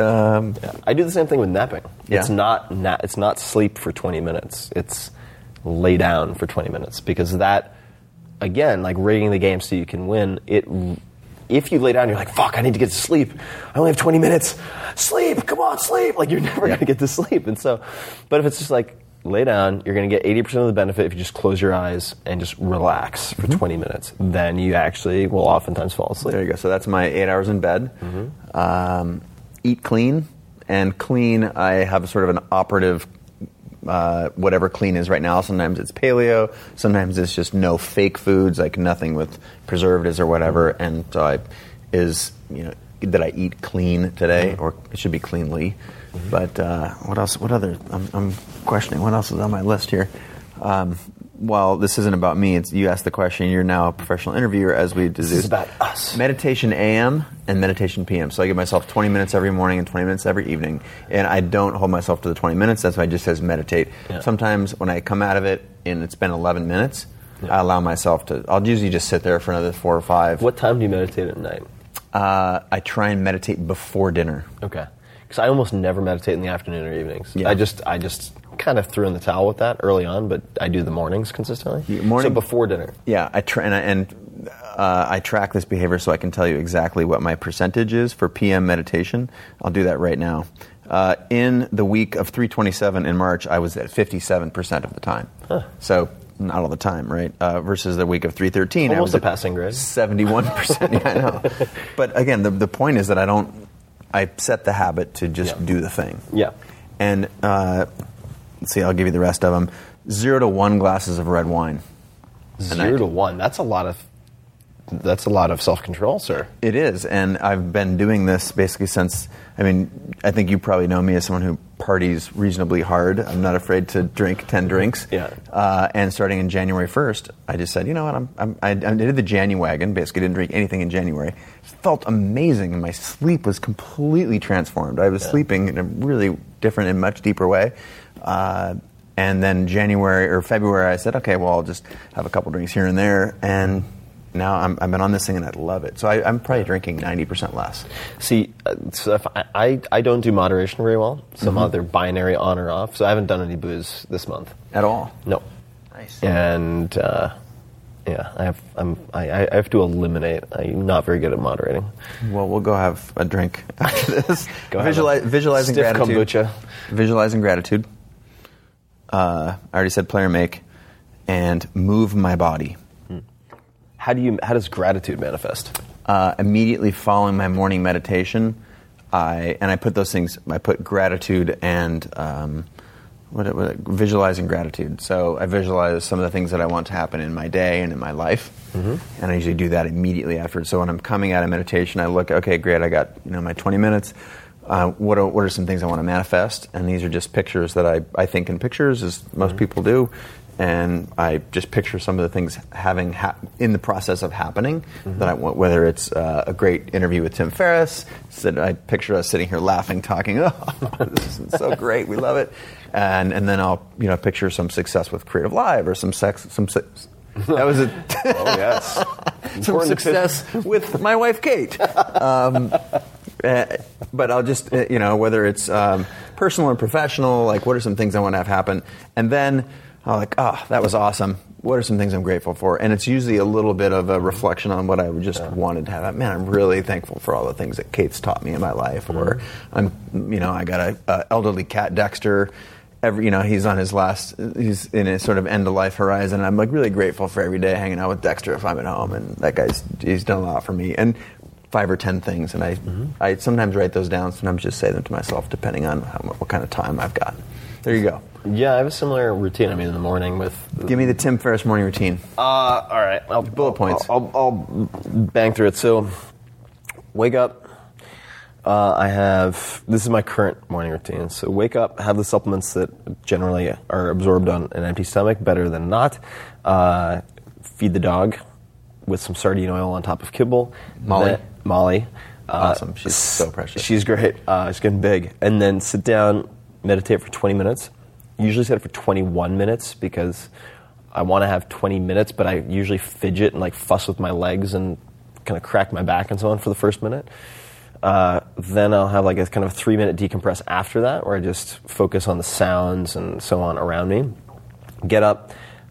I do the same thing with napping. Yeah. It's not sleep for 20 minutes. It's lay down for 20 minutes, because that, again, like rigging the game so you can win, if you lay down, you're like, fuck, I need to get to sleep. I only have 20 minutes. Sleep, come on, sleep. Like, you're never going to get to sleep. And so, but if it's just like, lay down, you're going to get 80% of the benefit if you just close your eyes and just relax for 20 minutes. Then you actually will oftentimes fall asleep. There you go. So that's my 8 hours in bed. Eat clean. And clean, I have sort of an operative, whatever clean is right now. Sometimes it's paleo. Sometimes it's just no fake foods, like nothing with preservatives or whatever. And so that I eat clean today, or it should be cleanly. But what else? What other? I'm questioning. What else is on my list here? Well, this isn't about me. You asked the question. You're now a professional interviewer, as we deduced. This is about us. Meditation AM and meditation PM. So I give myself 20 minutes every morning and 20 minutes every evening. And I don't hold myself to the 20 minutes. That's why it just says meditate. Yeah. Sometimes when I come out of it and it's been 11 minutes, I allow myself to... I'll usually just sit there for another 4 or 5. What time do you meditate at night? I try and meditate before dinner. Okay. Because I almost never meditate in the afternoon or evenings. Yeah. I just kind of threw in the towel with that early on, but I do the mornings consistently. So before dinner. Yeah, I track this behavior so I can tell you exactly what my percentage is for PM meditation. I'll do that right now. In the week of 327 in March, I was at 57% of the time. So not all the time, right? Versus the week of 313, almost I was a passing grade. 71%. Yeah, I know. But again, the point is that I set the habit to just do the thing. Yeah. And let's see, I'll give you the rest of them. 0 to 1 glasses of red wine. 0 to 1. That's a lot of self-control, sir. It is, and I've been doing this basically since. I think you probably know me as someone who parties reasonably hard. I'm not afraid to drink 10 drinks. Yeah. And starting in January 1st, I just said, you know what? I did the Januwagon. Basically, didn't drink anything in January. It felt amazing, and my sleep was completely transformed. I was sleeping in a really different and much deeper way. And then January or February, I said, okay, well, I'll just have a couple drinks here and there, and now I've been on this thing and I love it. So I'm probably drinking 90% less. See, so if I don't do moderation very well. So I'm either binary on or off. So I haven't done any booze this month At all? No. Nice. And I have to eliminate. I'm not very good at moderating. Well, we'll go have a drink after this. Visualizing stiff gratitude. kombucha. Visualizing gratitude. I already said play or make, and move my body. How does gratitude manifest? Immediately following my morning meditation, I put those things. I put gratitude and visualizing gratitude. So I visualize some of the things that I want to happen in my day and in my life, and I usually do that immediately afterwards. So when I'm coming out of meditation, I look, okay, great, I got my 20 minutes. what are some things I want to manifest? And these are just pictures that I think in pictures, as most people do. And I just picture some of the things having in the process of happening that I want, whether it's a great interview with Tim Ferriss. I picture us sitting here laughing, talking, oh, this is so great, we love it. And then I'll picture some success with Creative Live or some that was it. Oh, yes. Some success with my wife, Kate. But I'll just, whether it's personal or professional, like what are some things I want to have happen? And then I'm like, that was awesome. What are some things I'm grateful for? And it's usually a little bit of a reflection on what I just wanted to have. Man, I'm really thankful for all the things that Kate's taught me in my life. Or I got a elderly cat, Dexter. He's on he's in his sort of end of life horizon. And I'm like really grateful for every day hanging out with Dexter if I'm at home. And that he's done a lot for me. And 5 or 10 things. And I sometimes write those down. Sometimes just say them to myself, depending on what kind of time I've got. There you go. Yeah, I have a similar routine. I mean, in the morning with... Give me the Tim Ferriss morning routine. All right. Bullet points. I'll bang through it. So, wake up. This is my current morning routine. So, wake up, have the supplements that generally are absorbed on an empty stomach, better than not. Feed the dog with some sardine oil on top of kibble. Molly. Awesome. She's so precious. She's great. She's getting big. And then sit down, meditate for 20 minutes. Usually set it for 21 minutes because I want to have 20 minutes, but I usually fidget and like fuss with my legs and kind of crack my back and so on for the first minute. Then I'll have like a kind of 3-minute decompress after that where I just focus on the sounds and so on around me. Get up,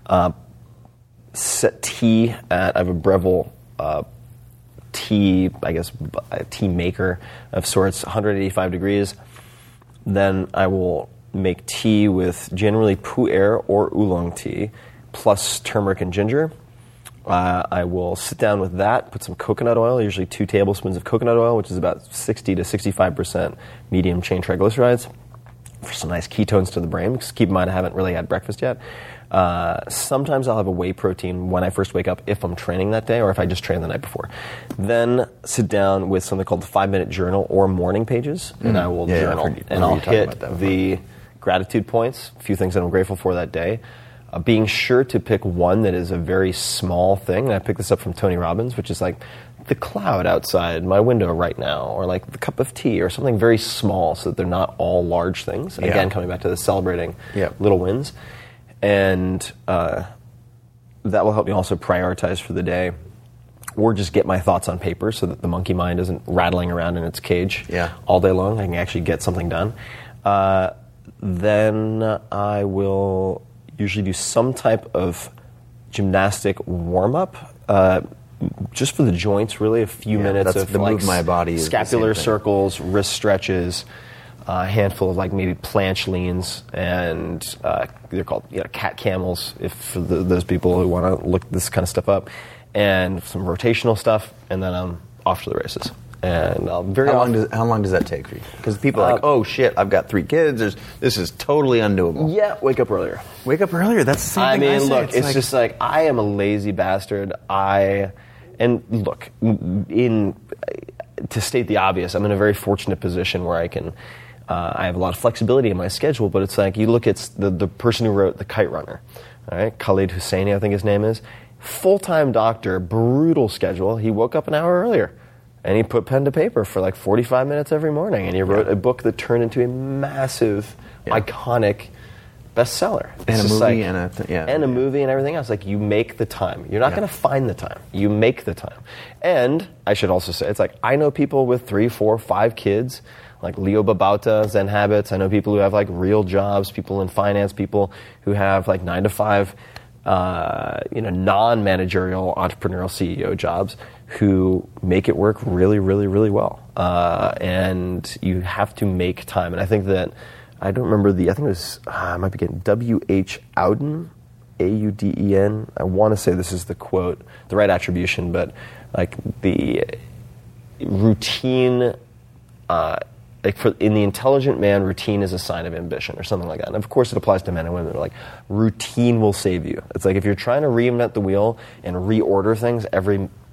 set tea I have a Breville tea, a tea maker of sorts, 185 degrees. Then I will make tea with generally pu'er or oolong tea, plus turmeric and ginger. I will sit down with that, put some coconut oil, usually 2 tablespoons of coconut oil, which is about 60 to 65% medium chain triglycerides, for some nice ketones to the brain, because keep in mind I haven't really had breakfast yet. Sometimes I'll have a whey protein when I first wake up if I'm training that day or if I just trained the night before. Then sit down with something called the 5-minute journal or morning pages, and I will journal. And I'll hit the gratitude points, a few things that I'm grateful for that day. Being sure to pick one that is a very small thing. And I picked this up from Tony Robbins, which is like the cloud outside my window right now, or like the cup of tea, or something very small so that they're not all large things. Yeah. Again, coming back to the celebrating little wins. And that will help me also prioritize for the day, or just get my thoughts on paper so that the monkey mind isn't rattling around in its cage all day long. I can actually get something done. Then I will usually do some type of gymnastic warm-up, just for the joints, really, a few minutes of like move my body scapular circles, wrist stretches, a handful of like maybe planche leans, and they're called cat camels, if for those people who want to look this kind of stuff up, and some rotational stuff, and then I'm off to the races. And how long does that take for you? Because people are like, oh shit, I've got 3 kids. This is totally undoable. Yeah, wake up earlier. Wake up earlier. That's the same thing I say. Look, it's just like I am a lazy bastard. To state the obvious, I'm in a very fortunate position where I can. I have a lot of flexibility in my schedule, but it's like you look at the person who wrote The Kite Runner, all right, Khalid Hosseini, I think his name is, full-time doctor, brutal schedule. He woke up an hour earlier. And he put pen to paper for like 45 minutes every morning. And he wrote a book that turned into a massive, iconic bestseller. And a movie and a movie and everything else. Like, you make the time. You're not going to find the time. You make the time. And I should also say, it's like, I know people with 3, 4, 5 kids, like Leo Babauta, Zen Habits. I know people who have like real jobs, people in finance, people who have like 9 to 5, non-managerial entrepreneurial CEO jobs who make it work really, really, really well. And you have to make time. And I think that, I don't remember I think it was, I might be getting W.H. Auden, A-U-D-E-N. I want to say this is the quote, the right attribution, but like the routine, in the intelligent man, routine is a sign of ambition or something like that. And of course it applies to men and women. They're like, routine will save you. It's like if you're trying to reinvent the wheel and reorder things every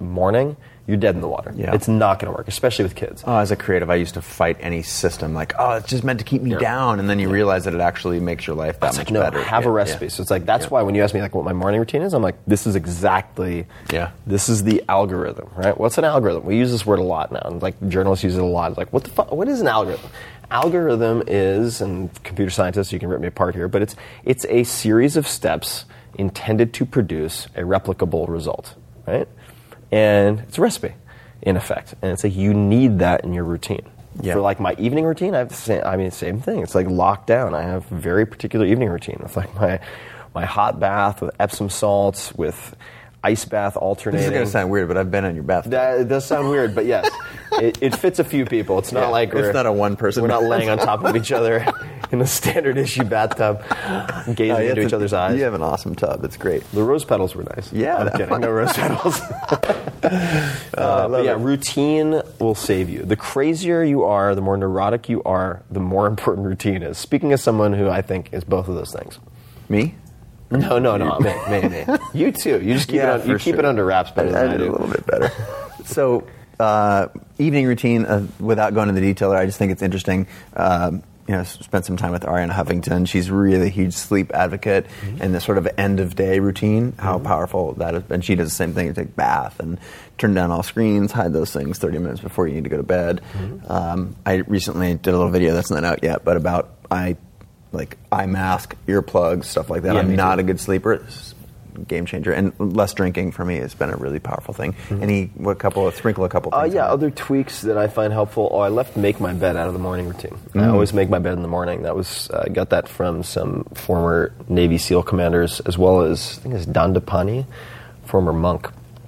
morning, you're dead in the water. Yeah. It's not going to work, especially with kids. Oh, as a creative, I used to fight any system like, oh, it's just meant to keep me down, and then you realize that it actually makes your life that It's much like, no, better. have a recipe. So it's like, that's why when you ask me like what my morning routine is, I'm like, this is exactly, this is the algorithm, right? What's an algorithm? We use this word a lot now, and like journalists use it a lot. It's like, what the fuck? What is an algorithm? Algorithm is, and computer scientists, you can rip me apart here, but it's a series of steps intended to produce a replicable result, right? And it's a recipe, in effect. And it's like, you need that in your routine. Yeah. For like my evening routine, I have the same thing. It's like locked down. I have a very particular evening routine. It's like my hot bath with Epsom salts, with ice bath alternating. This is going to sound weird, but I've been in your bathtub. It does sound weird, but yes, it fits a few people. It's not like it's not a one-person. We're not laying on top of each other in a standard issue bathtub, gazing into each other's eyes. You have an awesome tub. It's great. The rose petals were nice. Yeah, I'm kidding. No rose petals. But yeah, routine will save you. The crazier you are, the more neurotic you are, the more important routine is. Speaking as someone who I think is both of those things. Me? No, me. You too. You just keep it under wraps better than I do. A little bit better. So, evening routine, without going into the detail, I just think it's interesting. Spent some time with Arianna Huffington. She's really a huge sleep advocate, and the sort of end of day routine, how powerful that is. And she does the same thing. You take a bath and turn down all screens, hide those things 30 minutes before you need to go to bed. I recently did a little video that's not out yet, but about eye mask, earplugs, stuff like that. Yeah, I'm not too. a good sleeper. It's a game changer. And less drinking for me has been a really powerful thing. Sprinkle a couple things. Other tweaks that I find helpful. I left make my bed out of the morning routine. I always make my bed in the morning. That was got that from some former Navy SEAL commanders, as well as I think it's Dandapani, former monk.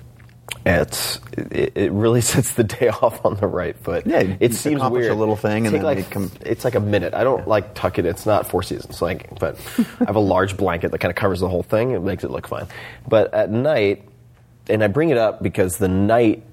It really sets the day off on the right foot. Yeah, it seems accomplish weird. a little thing, and then it's like a minute. I don't like tuck it. It's not Four Seasons, but I have a large blanket that kind of covers the whole thing. It makes it look fine. But at night, and I bring it up because the night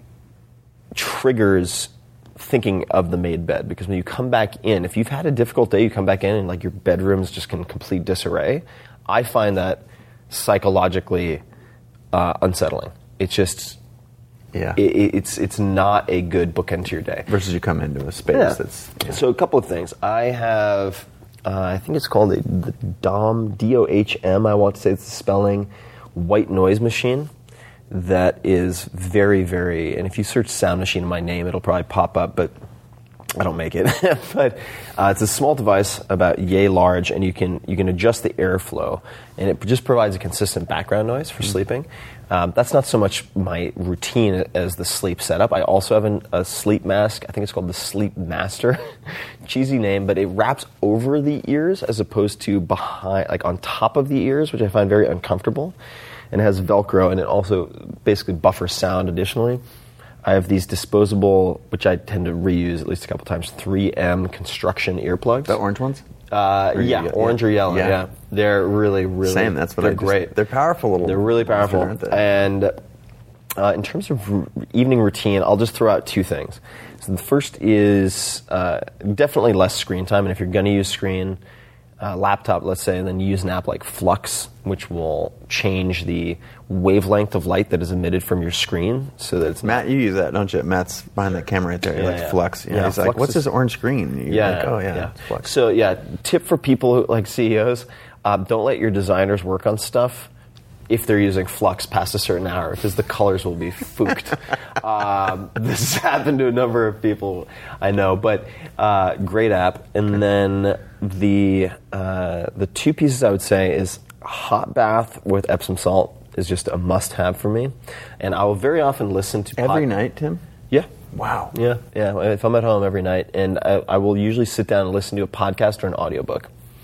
triggers thinking of the made bed. Because when you come back in, if you've had a difficult day, you come back in and like your bedroom's just in complete disarray. I find that psychologically unsettling. It's just. Yeah. It's not a good bookend to your day. Versus you come into a space that's... Yeah. So a couple of things. I have, I think it's called the DOHM, D-O-H-M, I want to say it's the spelling, white noise machine that is very, very... And if you search sound machine in my name, it'll probably pop up, but I don't make it. But it's a small device about yay large, and you can adjust the airflow, and it just provides a consistent background noise for sleeping. That's not so much my routine as the sleep setup. I also have a sleep mask. I think it's called the Sleep Master. Cheesy name, but it wraps over the ears as opposed to behind, like on top of the ears, which I find very uncomfortable. And it has Velcro, and it also basically buffers sound additionally. I have these disposable, which I tend to reuse at least a couple times, 3M construction earplugs. The orange ones? Orange or yellow. Yeah, they're really, really. Same. That's what they're great. They're powerful little. They're really powerful. Aren't they? And in terms of evening routine, I'll just throw out two things. So the first is definitely less screen time, and if you're going to use screen, laptop, let's say, and then use an app like Flux, which will change the wavelength of light that is emitted from your screen, so that it's Matt, you use that, don't you? Matt's behind that camera right there. He likes Flux. Yeah, he's Flux like, "What's this orange screen?" You're like, "Oh yeah, it's Flux." So tip for people who like CEOs: don't let your designers work on stuff if they're using Flux past a certain hour, because the colors will be fooked. This has happened to a number of people I know, but great app. And then the two pieces I would say is hot bath with Epsom salt is just a must-have for me. And I will very often listen to... Every night, Tim? Yeah. Wow. Yeah. If I'm at home every night. And I will usually sit down and listen to a podcast or an audiobook.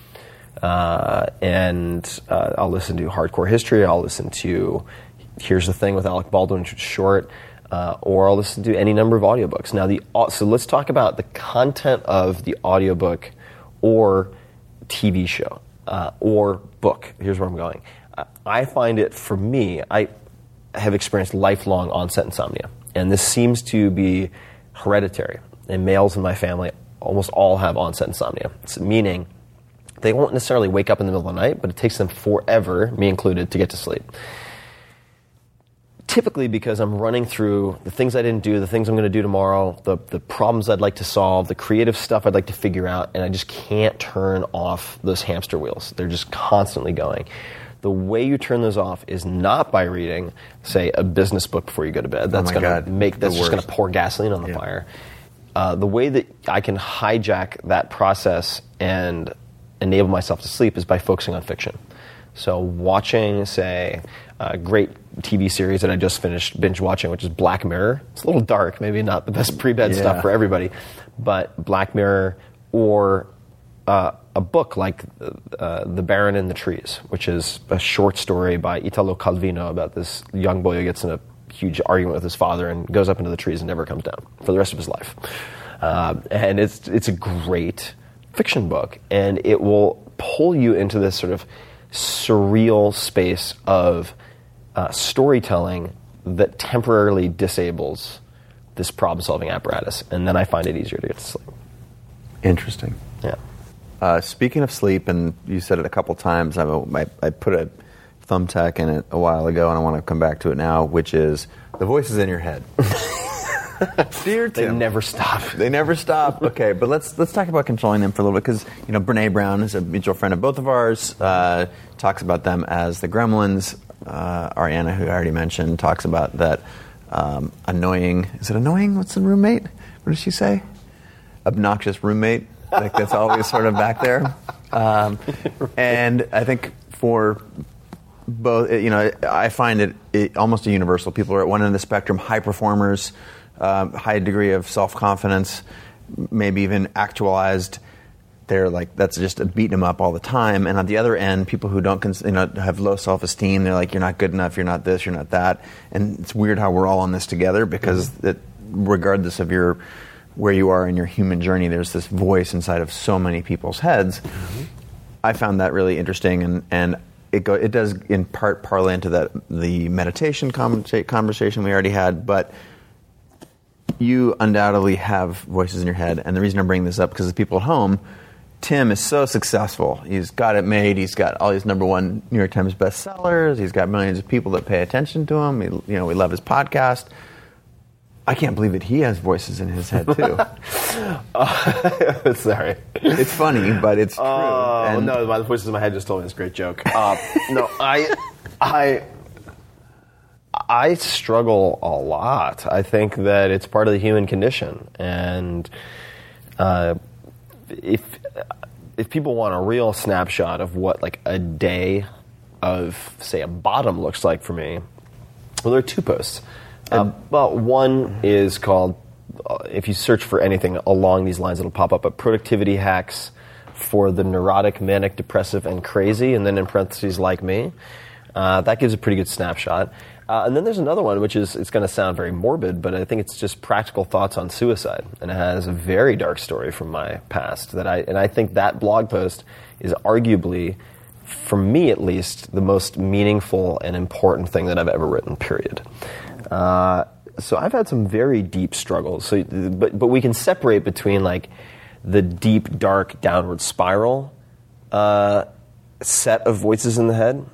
And I'll listen to Hardcore History. I'll listen to Here's the Thing with Alec Baldwin, which is short. Or I'll listen to any number of audiobooks. Now, so let's talk about the content of the audiobook or TV show or book. Here's where I'm going. I find it, for me, I have experienced lifelong onset insomnia. And this seems to be hereditary. And males in my family almost all have onset insomnia. It's meaning they won't necessarily wake up in the middle of the night, but it takes them forever, me included, to get to sleep. typically because I'm running through the things I didn't do, the things I'm going to do tomorrow, the problems I'd like to solve, the creative stuff I'd like to figure out, and I just can't turn off those hamster wheels. They're just constantly going. The way you turn those off is not by reading, say, a business book before you go to bed. That's just going to pour gasoline on the fire. The way that I can hijack that process and enable myself to sleep is by focusing on fiction. So watching, say, a great TV series that I just finished binge watching, which is Black Mirror. It's a little dark, maybe not the best pre-bed stuff for everybody, but Black Mirror, or a book like The Baron in the Trees, which is a short story by Italo Calvino about this young boy who gets in a huge argument with his father and goes up into the trees and never comes down for the rest of his life. And it's a great fiction book, and it will pull you into this sort of surreal space of storytelling that temporarily disables this problem-solving apparatus, and then I find it easier to get to sleep. Interesting. Yeah. Speaking of sleep, and you said it a couple times, I put a thumbtack in it a while ago, and I want to come back to it now, which is the voices in your head. Dear Tim. They never stop. They never stop. Okay, but let's talk about controlling them for a little bit, because Brene Brown is a mutual friend of both of ours. Talks about them as the gremlins. Ariana, who I already mentioned, talks about that annoying. Is it annoying? What's the roommate? What does she say? Obnoxious roommate. Like that's always sort of back there. And I think for both, I find it almost a universal. People are at one end of the spectrum, high performers. High degree of self-confidence, maybe even actualized. They're like, that's just beating them up all the time. And on the other end, people who don't have low self-esteem, they're like, you're not good enough, you're not this, you're not that. And it's weird how we're all on this together, because regardless of where you are in your human journey, there's this voice inside of so many people's heads. Mm-hmm. I found that really interesting, and it does in part parlay into the meditation conversation we already had, but you undoubtedly have voices in your head, and the reason I'm bringing this up, because the people at home, Tim is so successful. He's got it made. He's got all these #1 New York Times bestsellers. He's got millions of people that pay attention to him. We love his podcast. I can't believe that he has voices in his head too. Sorry, it's funny, but it's true. No, my voices in my head just told me this great joke. No, I struggle a lot. I think that it's part of the human condition, and if people want a real snapshot of what like a day of, say, a bottom looks like for me, well, there are 2 posts. One is called, if you search for anything along these lines, it'll pop up, but productivity hacks for the neurotic, manic, depressive, and crazy, and then in parentheses, like me. That gives a pretty good snapshot. And then there's another one, which is, it's going to sound very morbid, but I think it's just practical thoughts on suicide. And it has a very dark story from my past. I think that blog post is arguably, for me at least, the most meaningful and important thing that I've ever written, period. So I've had some very deep struggles. But we can separate between like the deep, dark, downward spiral set of voices in the head,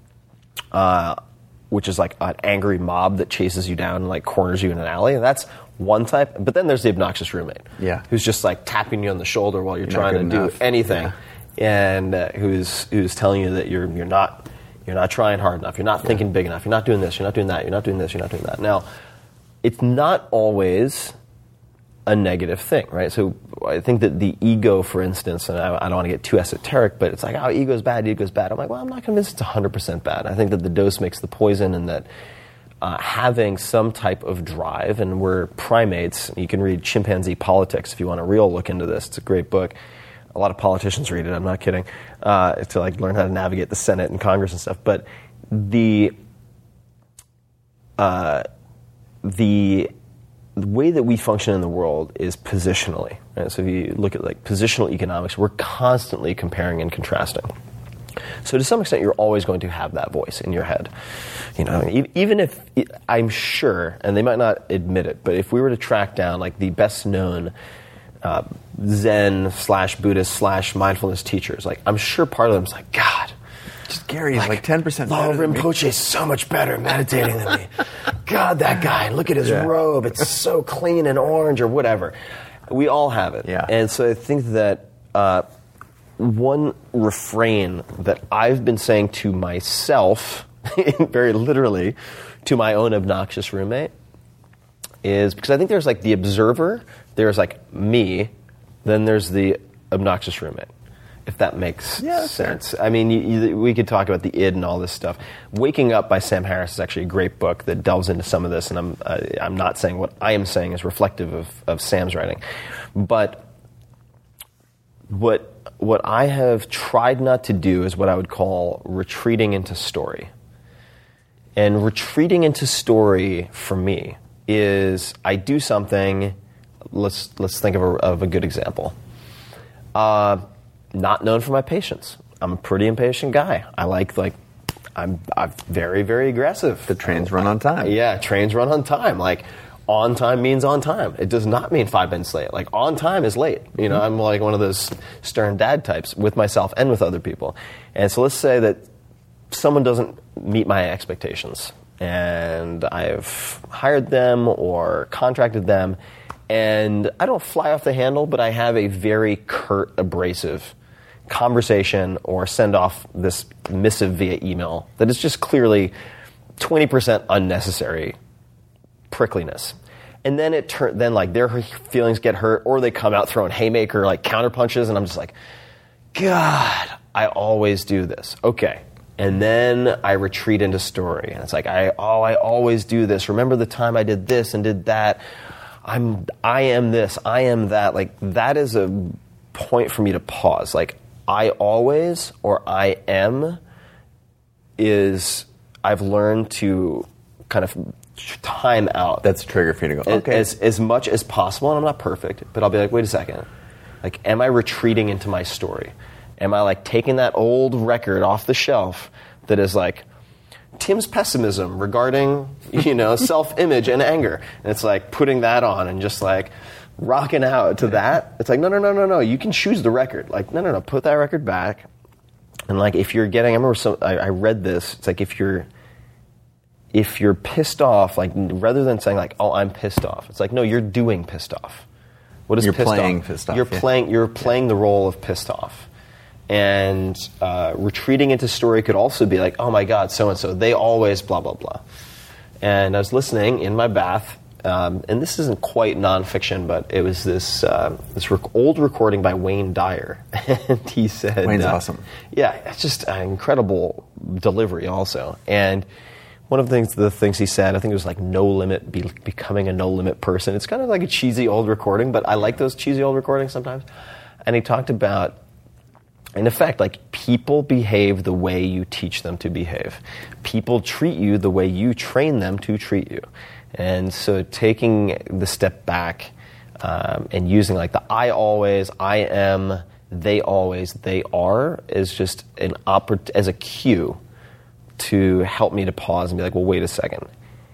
which is like an angry mob that chases you down and like corners you in an alley. That's one type. But then there's the obnoxious roommate, who's just like tapping you on the shoulder while you're trying to do anything, and who's telling you that you're not trying hard enough, you're not thinking big enough, you're not doing this, you're not doing that, you're not doing this, you're not doing that. Now, it's not always a negative thing, right? So I think that the ego, for instance, and I don't want to get too esoteric, but it's like, oh, ego's bad. I'm like, well, I'm not convinced it's 100% bad. I think that the dose makes the poison, and that having some type of drive, and we're primates. You can read Chimpanzee Politics if you want a real look into this. It's a great book. A lot of politicians read it, I'm not kidding, to like learn how to navigate the Senate and Congress and stuff. But the way that we function in the world is positionally. Right? So if you look at like positional economics, we're constantly comparing and contrasting. So to some extent, you're always going to have that voice in your head. Even if, I'm sure, and they might not admit it, but if we were to track down like the best known Zen /Buddhist /mindfulness teachers, like I'm sure part of them is like, God, Just Gary is like 10% Lao better than me. Rinpoche is so much better meditating than me. God, that guy, look at his robe. It's so clean and orange or whatever. We all have it. Yeah. And so I think that one refrain that I've been saying to myself, very literally, to my own obnoxious roommate, is because I think there's like the observer, there's like me, then there's the obnoxious roommate, if that makes sense. I mean, we could talk about the id and all this stuff. Waking Up by Sam Harris is actually a great book that delves into some of this, and I'm not saying what I am saying is reflective of Sam's writing. But what I have tried not to do is what I would call retreating into story. And retreating into story, for me, is I do something. Let's think of a good example. Not known for my patience. I'm a pretty impatient guy. I'm very, very aggressive. The trains run on time. Yeah, trains run on time. Like, on time means on time. It does not mean 5 minutes late. Like, on time is late. You know, I'm like one of those stern dad types with myself and with other people. And so let's say that someone doesn't meet my expectations, and I've hired them or contracted them, and I don't fly off the handle, but I have a very curt, abrasive conversation or send off this missive via email that is just clearly 20% unnecessary prickliness. And then then like their feelings get hurt, or they come out throwing haymaker like counter punches, and I'm just like, God, I always do this. Okay. And then I retreat into story, and it's like, I always do this. Remember the time I did this and did that. I am this, I am that. Like, that is a point for me to pause. Like, I always, or I am, I've learned to kind of time out. That's a trigger for you to go, okay. As much as possible, and I'm not perfect, but I'll be like, wait a second. Like, am I retreating into my story? Am I like taking that old record off the shelf that is like Tim's pessimism regarding, self-image and anger, and it's like putting that on and just like rocking out to that? It's like, no. You can choose the record. Like, no. Put that record back. And like, if you're getting, I read this. It's like if you're pissed off, like rather than saying like, oh, I'm pissed off, it's like, no, you're doing pissed off. What is you're pissed playing off? Pissed off? You're playing the role of pissed off. And retreating into story could also be like, oh my God, so-and-so, they always blah, blah, blah. And I was listening in my bath, and this isn't quite nonfiction, but it was this old recording by Wayne Dyer. And he said... Wayne's awesome. Yeah, it's just an incredible delivery also. And one of the things he said, I think it was like no limit, becoming a no limit person. It's kind of like a cheesy old recording, but I like those cheesy old recordings sometimes. And he talked about, in effect, like, people behave the way you teach them to behave. People treat you the way you train them to treat you. And so taking the step back and using like the I always, I am, they always, they are, is just as a cue to help me to pause and be like, well, wait a second.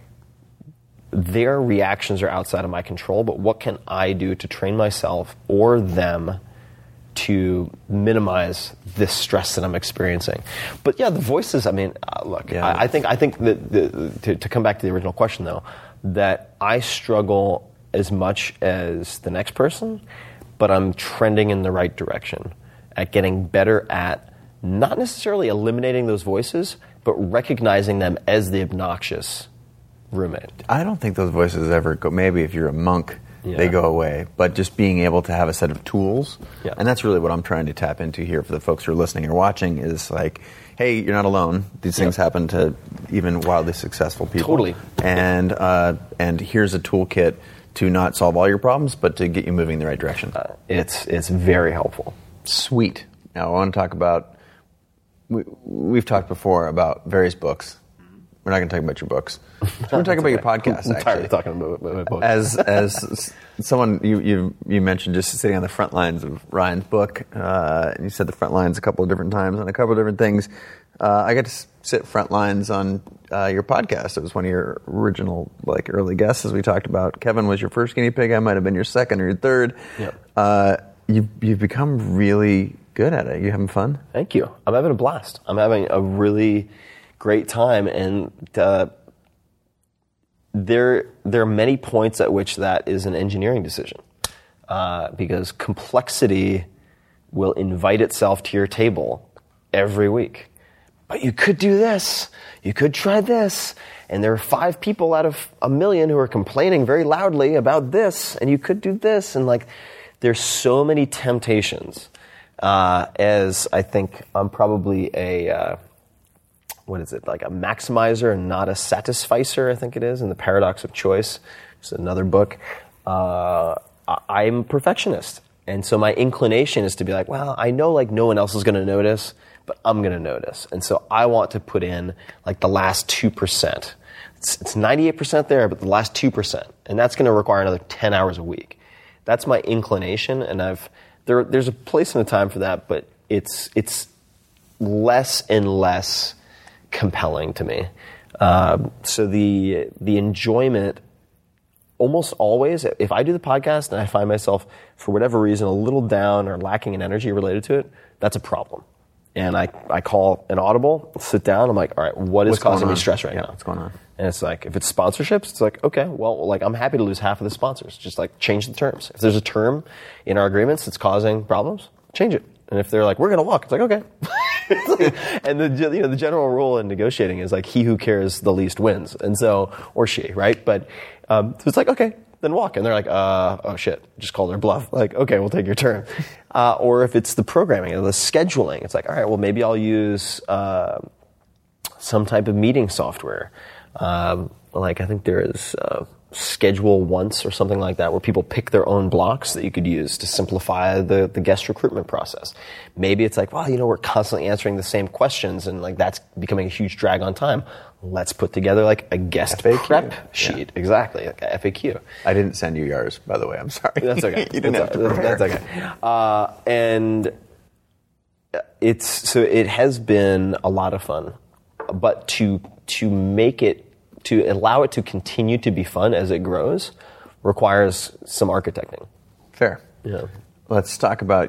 Their reactions are outside of my control, but what can I do to train myself or them to minimize this stress that I'm experiencing? But yeah, the voices, I mean, look, yeah. I think that to come back to the original question though, that I struggle as much as the next person, but I'm trending in the right direction at getting better at not necessarily eliminating those voices, but recognizing them as the obnoxious roommate. I don't think those voices ever go, maybe if you're a monk, they go away, but just being able to have a set of tools, and that's really what I'm trying to tap into here for the folks who are listening or watching, is like, hey, you're not alone. These things happen to even wildly successful people. Totally. And here's a toolkit to not solve all your problems, but to get you moving in the right direction. It's very helpful. Sweet. Now I want to talk about, we've talked before about various books. We're not going to talk about your books. We're going to talk about your podcast, I'm actually. tired of talking about my books. As someone, you mentioned just sitting on the front lines of Ryan's book, and you said the front lines a couple of different times on a couple of different things. I got to sit front lines on your podcast. It was one of your original, early guests, as we talked about. Kevin was your first guinea pig. I might have been your second or your third. Yep. You've become really Good at it. You having fun? Thank you. I'm having a blast. I'm having a really great time, and there are many points at which that is an engineering decision, because complexity will invite itself to your table every week. But you could do this. You could try this. And there are 5 people out of 1 million who are complaining very loudly about this, and you could do this. And like, there's so many temptations. As I think I'm probably a like a maximizer and not a satisficer, I think it is, in The Paradox of Choice. It's another book. I'm a perfectionist. And so my inclination is to be like, well, I know like no one else is going to notice, but I'm going to notice. And so I want to put in like the last 2%. It's 98% there, but the last 2%. And that's going to require another 10 hours a week. That's my inclination, and there's a place and a time for that, but it's less and less compelling to me. So the enjoyment, almost always, if I do the podcast and I find myself, for whatever reason, a little down or lacking in energy related to it, that's a problem. And I call an audible, sit down, I'm like, all right, what's causing me stress right now? What's going on? And it's like, if it's sponsorships, it's like, okay, well, like, I'm happy to lose half of the sponsors. Just like, change the terms. If there's a term in our agreements that's causing problems, change it. And if they're like, we're going to walk, it's like, okay. And the general rule in negotiating is like, he who cares the least wins. And so, or she, right? But so it's like, okay, then walk. And they're like, oh shit, just call their bluff. Like, okay, we'll take your turn. Or if it's the programming or the scheduling, it's like, all right, well, maybe I'll use some type of meeting software. Like I think there is Schedule Once or something like that, where people pick their own blocks that you could use to simplify the guest recruitment process. Maybe it's like, well, we're constantly answering the same questions, and like that's becoming a huge drag on time. Let's put together like a guest FAQ. prep sheet. Yeah. Exactly, like a FAQ. I didn't send you yours, by the way. I'm sorry. That's okay. You didn't have to prepare. That's okay. And it has been a lot of fun, but to make it, to allow it to continue to be fun as it grows, requires some architecting. Fair. Yeah. Let's talk about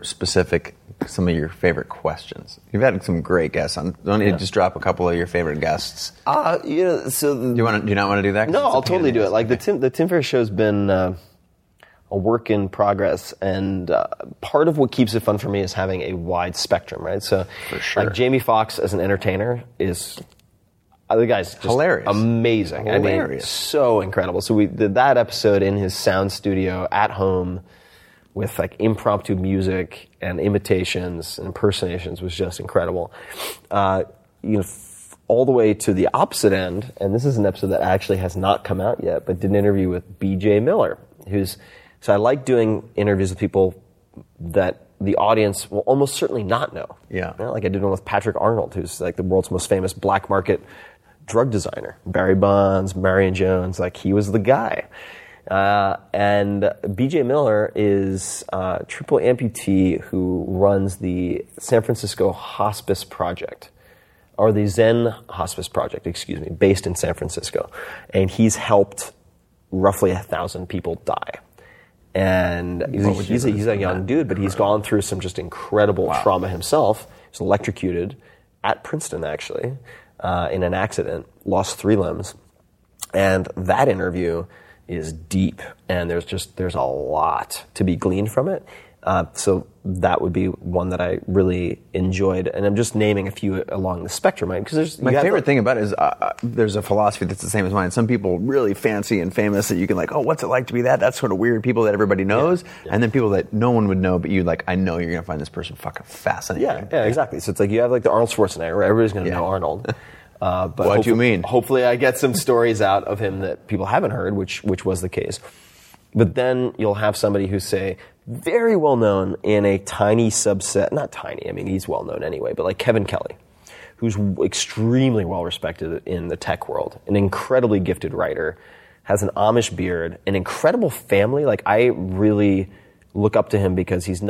some of your favorite questions. You've had some great guests on. Don't you just drop a couple of your favorite guests? So do you not want to do that? No, I'll totally do it. Like the Tim Ferriss Show's been a work in progress, and part of what keeps it fun for me is having a wide spectrum, right? So, for sure. Like Jamie Foxx as an entertainer is. The guy's just hilarious. Amazing. Hilarious. I mean, so incredible. So we did that episode in his sound studio at home with like impromptu music and imitations and impersonations, was just incredible. All the way to the opposite end, and this is an episode that actually has not come out yet, but did an interview with B.J. Miller, so I like doing interviews with people that the audience will almost certainly not know. Yeah. Like I did one with Patrick Arnold, who's like the world's most famous black market drug designer. Barry Bonds, Marion Jones, like he was the guy. And B.J. Miller is a triple amputee who runs the San Francisco Hospice Project, or the Zen Hospice Project, based in San Francisco. And he's helped roughly 1,000 people die. And he's a young dude, but he's gone through some just incredible trauma himself. He was electrocuted at Princeton, actually, in an accident, lost 3 limbs. And that interview is deep, and there's a lot to be gleaned from it. So that would be one that I really enjoyed, and I'm just naming a few along the spectrum, right? Because my favorite thing about it is there's a philosophy that's the same as mine. Some people really fancy and famous that you can like, oh, what's it like to be that? That's sort of weird. People that everybody knows, and then people that no one would know, but you like, I know you're gonna find this person fucking fascinating. Yeah, exactly. So it's like you have like the Arnold Schwarzenegger, where everybody's gonna know Arnold. But what do you mean? Hopefully, I get some stories out of him that people haven't heard, which was the case. But then you'll have somebody who's, say, very well known in a tiny subset, not tiny, I mean, he's well known anyway, but like Kevin Kelly, who's extremely well respected in the tech world, an incredibly gifted writer, has an Amish beard, an incredible family. Like, I really look up to him because he's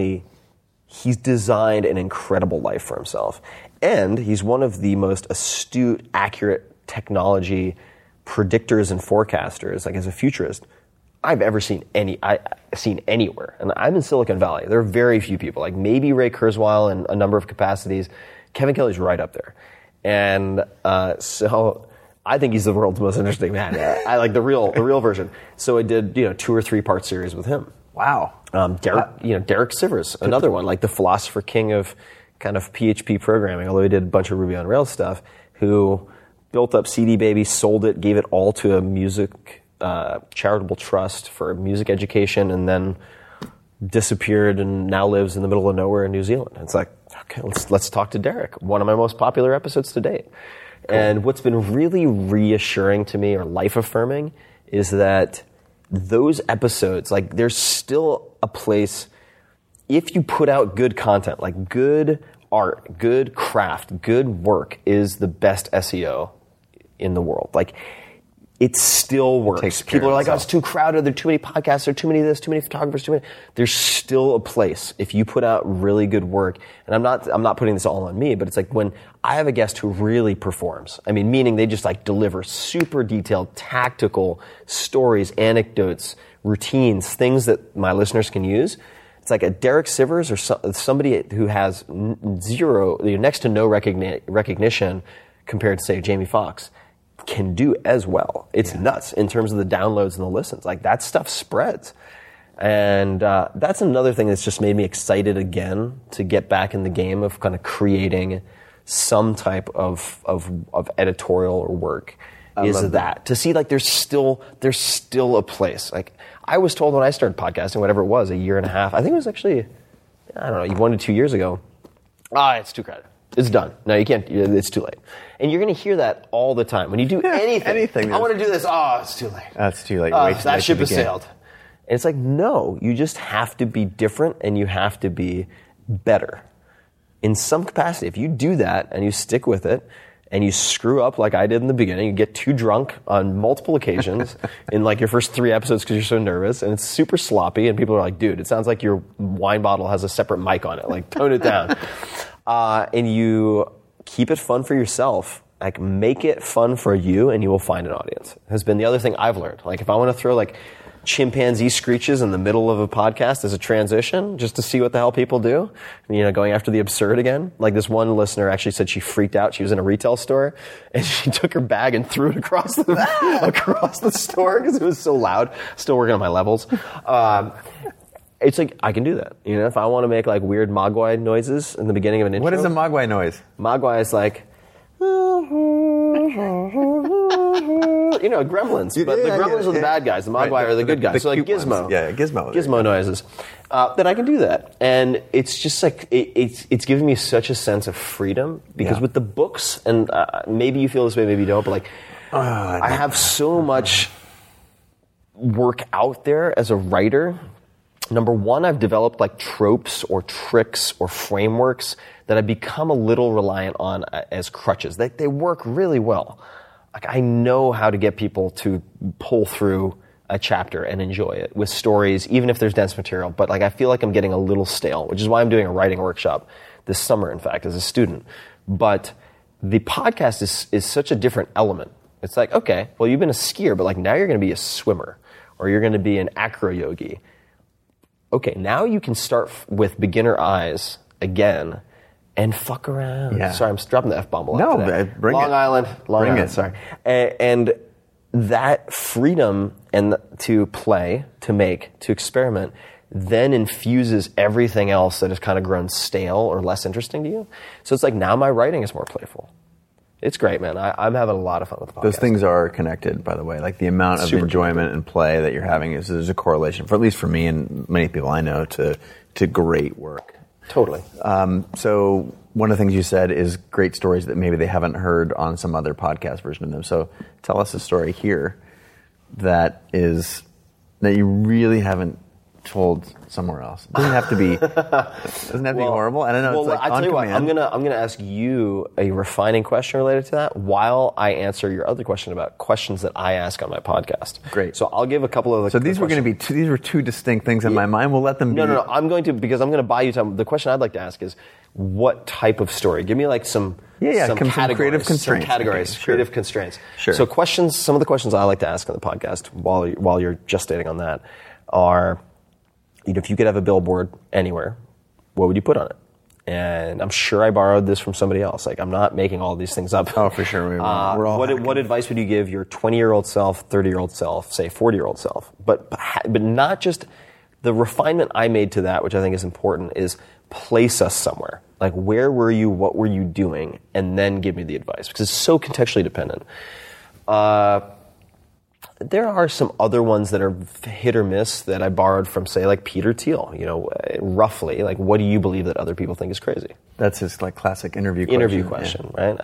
designed an incredible life for himself. And he's one of the most astute, accurate technology predictors and forecasters, like as a futurist, I've ever seen anywhere. And I'm in Silicon Valley. There are very few people, like maybe Ray Kurzweil in a number of capacities. Kevin Kelly's right up there. And so I think he's the world's most interesting man. I like the real version. So I did 2 or 3 part series with him. Wow. Derek Sivers, another one, like the philosopher king of kind of PHP programming, although he did a bunch of Ruby on Rails stuff, who built up CD Baby, sold it, gave it all to a music charitable trust for music education, and then disappeared and now lives in the middle of nowhere in New Zealand. It's like, okay, let's talk to Derek, one of my most popular episodes to date. Cool. And what's been really reassuring to me, or life-affirming, is that those episodes, like, there's still a place, if you put out good content, like good art, good craft, good work is the best SEO in the world. Like, it still works. People are like, oh, it's too crowded, there are too many podcasts, there are too many of this, too many photographers, too many. There's still a place if you put out really good work. And I'm not putting this all on me, but it's like when I have a guest who really performs, I mean, meaning they just like deliver super detailed, tactical stories, anecdotes, routines, things that my listeners can use. It's like a Derek Sivers or somebody who has zero, next to no recognition compared to, say, Jamie Foxx, can do as well. It's nuts in terms of the downloads and the listens. Like, that stuff spreads. And that's another thing that's just made me excited again to get back in the game of kind of creating some type of editorial or work. To see like there's still a place. Like, I was told when I started podcasting, whatever it was, a year and a half, I think it was actually, I don't know, 1 to 2 years ago, it's too crowded. It's done. No, you can't. It's too late. And you're going to hear that all the time. When you do anything. I want to do this. Oh, it's too late. That's too late. That ship has sailed. And it's like, no, you just have to be different and you have to be better. In some capacity, if you do that and you stick with it and you screw up like I did in the beginning, you get too drunk on multiple occasions in like your first 3 episodes because you're so nervous and it's super sloppy and people are like, dude, it sounds like your wine bottle has a separate mic on it. Like, tone it down. And you keep it fun for yourself, like make it fun for you and you will find an audience. Has been the other thing I've learned. Like, if I want to throw like chimpanzee screeches in the middle of a podcast as a transition just to see what the hell people do, going after the absurd again. Like, this one listener actually said she freaked out. She was in a retail store and she took her bag and threw it across the store because it was so loud. Still working on my levels. It's like, I can do that. If I want to make like weird Mogwai noises in the beginning of an intro. What is a Mogwai noise? Mogwai is like, gremlins. But the gremlins are the bad guys. The Mogwai are the good guys. So like Gizmo. Ones. Yeah, Gizmo. Gizmo noises. That I can do that. And it's just like, it's giving me such a sense of freedom. Because with the books, and maybe you feel this way, maybe you don't, but like, I have so much work out there as a writer. Number one, I've developed like tropes or tricks or frameworks that I've become a little reliant on as crutches. They work really well. Like, I know how to get people to pull through a chapter and enjoy it with stories, even if there's dense material. But like, I feel like I'm getting a little stale, which is why I'm doing a writing workshop this summer, in fact, as a student. But the podcast is such a different element. It's like, okay, well, you've been a skier, but like now you're going to be a swimmer or you're going to be an acro yogi. Okay, now you can start with beginner eyes again and fuck around. Yeah. Sorry, I'm dropping the F-bomb a lot today. Bring Long it. Island. Bring it. Sorry. And that freedom and to play, to make, to experiment, then infuses everything else that has kind of grown stale or less interesting to you. So it's like, now my writing is more playful. It's great, man. I'm having a lot of fun with the podcast. Those things are connected, by the way. Like, the amount of enjoyment and play that you're having there's a correlation, for at least for me and many people I know, to great work. Totally. So one of the things you said is great stories that maybe they haven't heard on some other podcast version of them. So tell us a story here that you really haven't told somewhere else. It doesn't have to be. Doesn't have to be horrible. I don't know. Well, it's like I on tell you command. what. I'm gonna ask you a refining question related to that, while I answer your other question about questions that I ask on my podcast. Great. So I'll give a couple of. So these were going to be these were two distinct things in my mind. We'll let them be. No. I'm going to, because I'm going to buy you time. The question I'd like to ask is, what type of story? Give me like some some categories, creative constraints. Some categories, Okay, sure. creative constraints. Sure. So questions. Some of the questions I like to ask on the podcast, while you're gestating on that, are, if you could have a billboard anywhere, what would you put on it? And I'm sure I borrowed this from somebody else. Like, I'm not making all these things up. Oh, for sure. We're all what advice would you give your 20-year-old self, 30-year-old self, say 40-year-old self? But not just the refinement I made to that, which I think is important, is place us somewhere. Like, where were you? What were you doing? And then give me the advice, because it's so contextually dependent. There are some other ones that are hit or miss that I borrowed from, say, like Peter Thiel. Roughly, like, what do you believe that other people think is crazy? That's his like classic interview question. Right?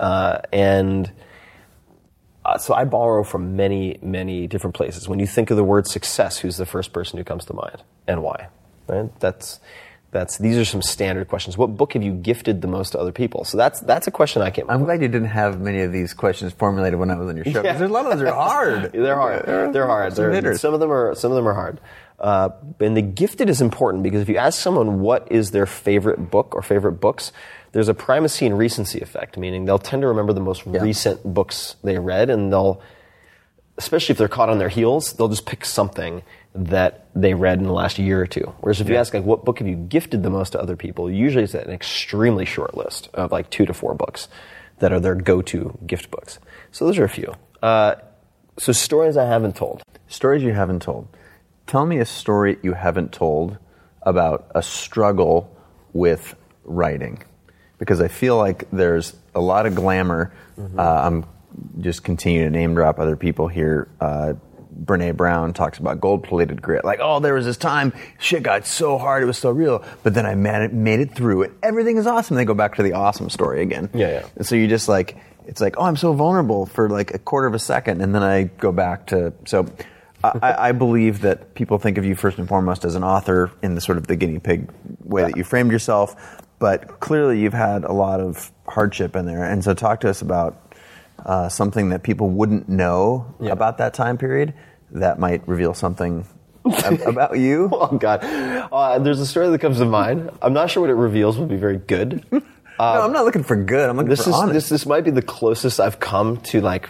So I borrow from many, many different places. When you think of the word success, who's the first person who comes to mind, and why? Right? These are some standard questions. What book have you gifted the most to other people? So that's a question I came up with. I'm glad you didn't have many of these questions formulated when I was on your show. Because there's a lot of those are hard. They're hard. They're hard. Some of them are hard. And the gifted is important, because if you ask someone what is their favorite book or favorite books, there's a primacy and recency effect, meaning they'll tend to remember the most recent books they read, and they'll, especially if they're caught on their heels, they'll just pick something that they read in the last year or two. Whereas if you ask, like, what book have you gifted the most to other people, usually it's an extremely short list of like 2 to 4 books that are their go-to gift books. So those are a few. So stories I haven't told. Stories you haven't told. Tell me a story you haven't told about a struggle with writing. Because I feel like there's a lot of glamour. I'm just continuing to name drop other people here. Brene Brown talks about gold-plated grit. Like, there was this time, shit got so hard, it was so real, but then I made it through, and everything is awesome. They go back to the awesome story again. Yeah. And so you just like, it's like, I'm so vulnerable for like a quarter of a second, and then I go back to, so I believe that people think of you first and foremost as an author in the sort of the guinea pig way that you framed yourself, but clearly you've had a lot of hardship in there. And so talk to us about something that people wouldn't know about that time period that might reveal something about you. Oh, God. There's a story that comes to mind. I'm not sure what it reveals will be very good. No, I'm not looking for good. I'm looking for honest. This might be the closest I've come to, like,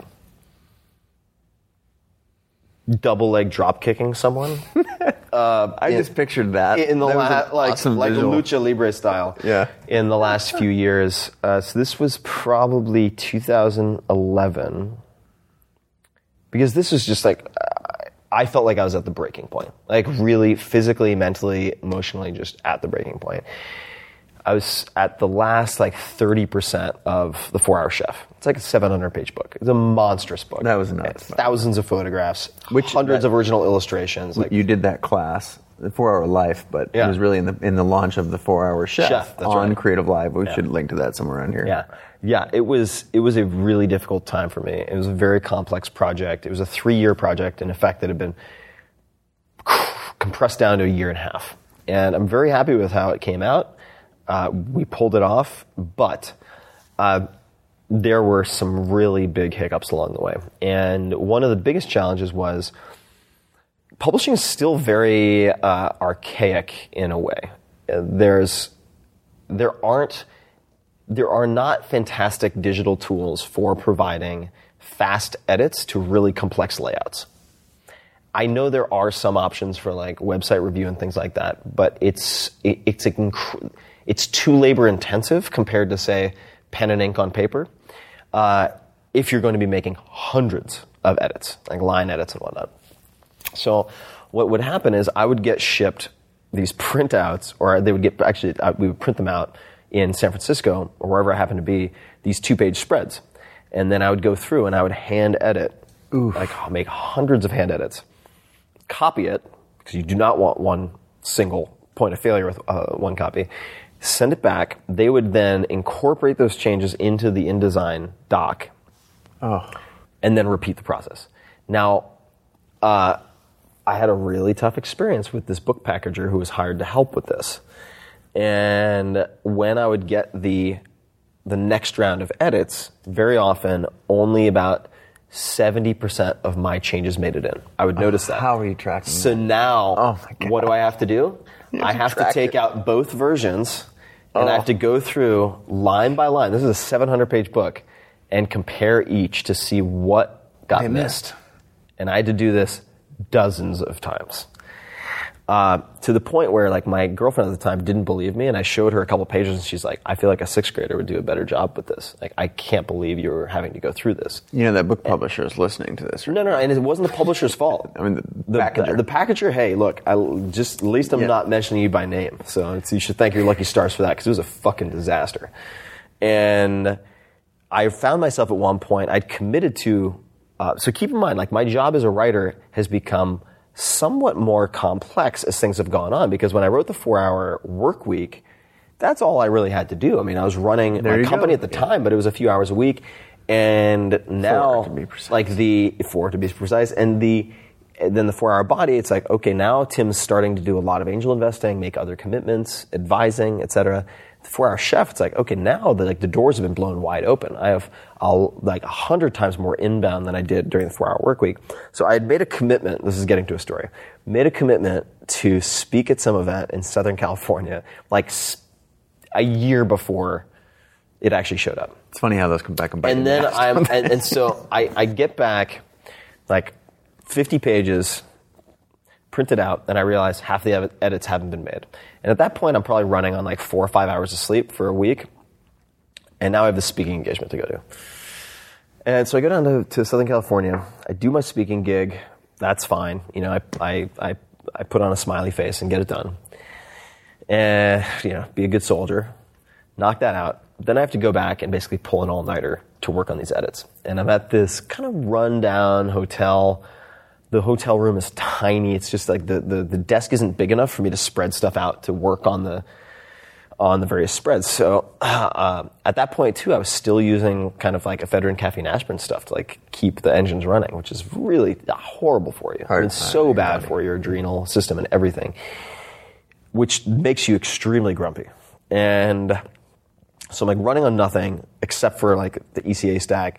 double leg drop kicking someone. I just pictured that. In the awesome like visual. Lucha Libre style. Yeah. In the last few years. So this was probably 2011. Because this was just like, I felt like I was at the breaking point. Like, really physically, mentally, emotionally, just at the breaking point. I was at the last, like, 30% of The 4-Hour Chef. It's like a 700-page book. It's a monstrous book. That was nuts. Thousands of photographs, hundreds of original illustrations. Like, you did that class, the 4-Hour Life, but it was really in the launch of the 4-Hour Chef that's on right. Creative Live. We should link to that somewhere around here. Yeah. It was a really difficult time for me. It was a very complex project. It was a 3-year project, in effect, that had been compressed down to a year and a half. And I'm very happy with how it came out. We pulled it off, but there were some really big hiccups along the way. And one of the biggest challenges was publishing is still very archaic in a way. There are not fantastic digital tools for providing fast edits to really complex layouts. I know there are some options for like website review and things like that, but it's too labor intensive compared to, say, pen and ink on paper. If you're going to be making hundreds of edits, like line edits and whatnot. So what would happen is I would get shipped these printouts, or they would get, we would print them out in San Francisco or wherever I happened to be, these 2-page spreads. And then I would go through and I would hand edit, make hundreds of hand edits, copy it, because you do not want one single point of failure with one copy, send it back. They would then incorporate those changes into the InDesign doc, and then repeat the process. Now, I had a really tough experience with this book packager who was hired to help with this. And when I would get the next round of edits, very often only about 70% of my changes made it in. I would notice that. How are you tracking So that? now, my God. what do I have to do? I have to take out both versions, and I have to go through line by line. This is a 700-page book, and compare each to see what got They missed. And I had to do this dozens of times. To the point where, like, my girlfriend at the time didn't believe me, and I showed her a couple pages, and she's like, I feel like a sixth grader would do a better job with this. Like, I can't believe you were having to go through this. You know that book publisher is listening to this, right? No, and it wasn't the publisher's fault. I mean, the packager. The packager, hey, look, at least I'm not mentioning you by name, so you should thank your lucky stars for that, because it was a fucking disaster. And I found myself at one point, I'd committed to, so keep in mind, like, my job as a writer has become somewhat more complex as things have gone on, because when I wrote the 4-Hour Work Week, that's all I really had to do. I mean, I was running my company at the time, but it was a few hours a week, and now, 4 to be precise. like the 4 to be precise, and then the 4-Hour Body, it's like, okay, now Tim's starting to do a lot of angel investing, make other commitments, advising, etc. The 4-Hour Chef, it's like, okay, now the doors have been blown wide open. I have like 100 times more inbound than I did during the 4-Hour Work Week. So I had made a commitment. This is getting to a story. Made a commitment to speak at some event in Southern California, like a year before it actually showed up. It's funny how those come back and bite. And then and so I get back like 50 pages printed out, and I realize half the edits haven't been made. And at that point, I'm probably running on like 4 or 5 hours of sleep for a week. And now I have this speaking engagement to go to. And so I go down to Southern California. I do my speaking gig. That's fine. You know, I put on a smiley face and get it done. And, you know, be a good soldier. Knock that out. Then I have to go back and basically pull an all-nighter to work on these edits. And I'm at this kind of run-down hotel. The hotel room is tiny. It's just like the desk isn't big enough for me to spread stuff out to work on the various spreads. So at that point, too, I was still using kind of like ephedrine, caffeine, aspirin stuff to like keep the engines running, which is really horrible for you. It's so bad for your adrenal system and everything, which makes you extremely grumpy. And so I'm like running on nothing except for like the ECA stack.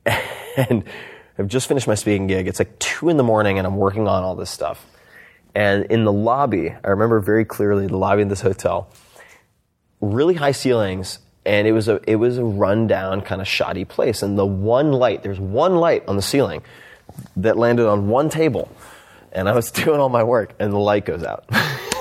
And I've just finished my speaking gig. It's like 2 a.m. and I'm working on all this stuff. And in the lobby, I remember very clearly the lobby of this hotel, really high ceilings, and it was a rundown kind of shoddy place. And there's one light on the ceiling that landed on one table. And I was doing all my work, and the light goes out.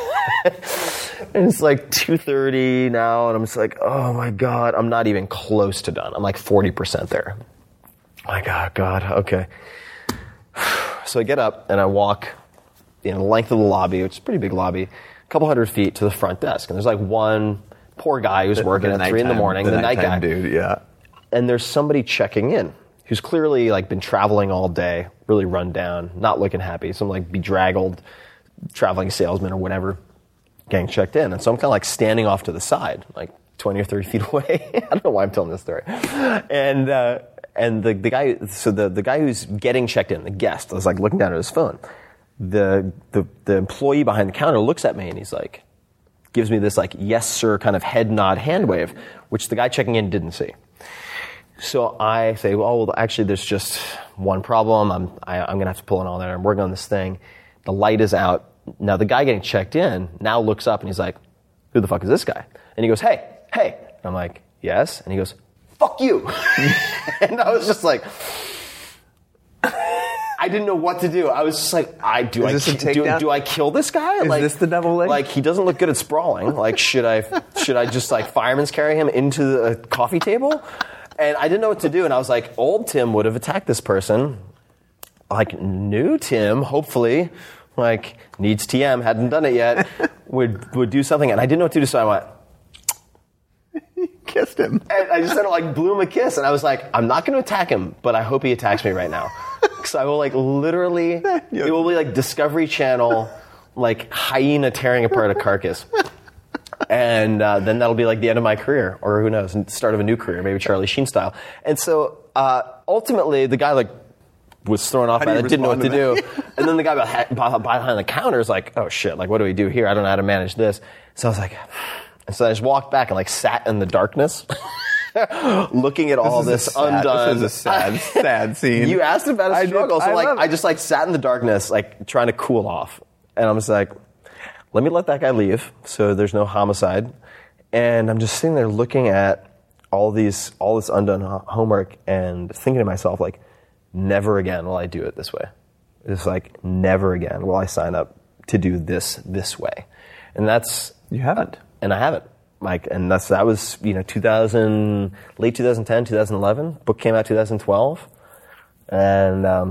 And it's like 2:30 now, and I'm just like, oh my God, I'm not even close to done. I'm like 40% there. My God, okay. So I get up and I walk the length of the lobby, which is a pretty big lobby, a couple hundred feet to the front desk. And there's like one poor guy who's working at 3 a.m, the night guy. Dude, yeah. And there's somebody checking in who's clearly like been traveling all day, really run down, not looking happy. Some like bedraggled traveling salesman or whatever getting checked in. And so I'm kind of like standing off to the side, like 20 or 30 feet away. I don't know why I'm telling this story. And the guy, so the guy who's getting checked in, the guest, was like looking down at his phone. The employee behind the counter looks at me and he's like, gives me this like, yes sir, kind of head nod hand wave, which the guy checking in didn't see. So I say, well, actually there's just one problem. I'm going to have to pull an all-nighter. I'm working on this thing. The light is out. Now the guy getting checked in now looks up and he's like, who the fuck is this guy? And he goes, hey. I'm like, yes. And he goes, fuck you. And I was just like, I didn't know what to do. I was just like, do I kill this guy? Is this the double leg? Like, he doesn't look good at sprawling. Like, should I just like fireman's carry him into the coffee table? And I didn't know what to do. And I was like, old Tim would have attacked this person. Like, new Tim, hopefully, like, needs TM, hadn't done it yet, would do something. And I didn't know what to do, so I went, kissed him. And I just kind of like blew him a kiss, and I was like, I'm not going to attack him, but I hope he attacks me right now. Because I will like literally, it will be like Discovery Channel, like hyena tearing apart a carcass. And then that'll be like the end of my career, or who knows, start of a new career, maybe Charlie Sheen style. And so ultimately, the guy like was thrown off How by do that, you didn't know what to respond do. And then the guy behind the counter is like, oh shit, like what do we do here? I don't know how to manage this. So I was like, and so I just walked back and like sat in the darkness, looking at all this undone. This is a sad scene. You asked about a struggle, so like love it. I just like sat in the darkness, like trying to cool off. And I'm just like, let me let that guy leave so there's no homicide. And I'm just sitting there looking at all this undone homework and thinking to myself, like, never again will I do it this way. It's like, never again will I sign up to do this way. And that's... You haven't. And I haven't. Like, and that was, late 2010, 2011. Book came out 2012. And I'm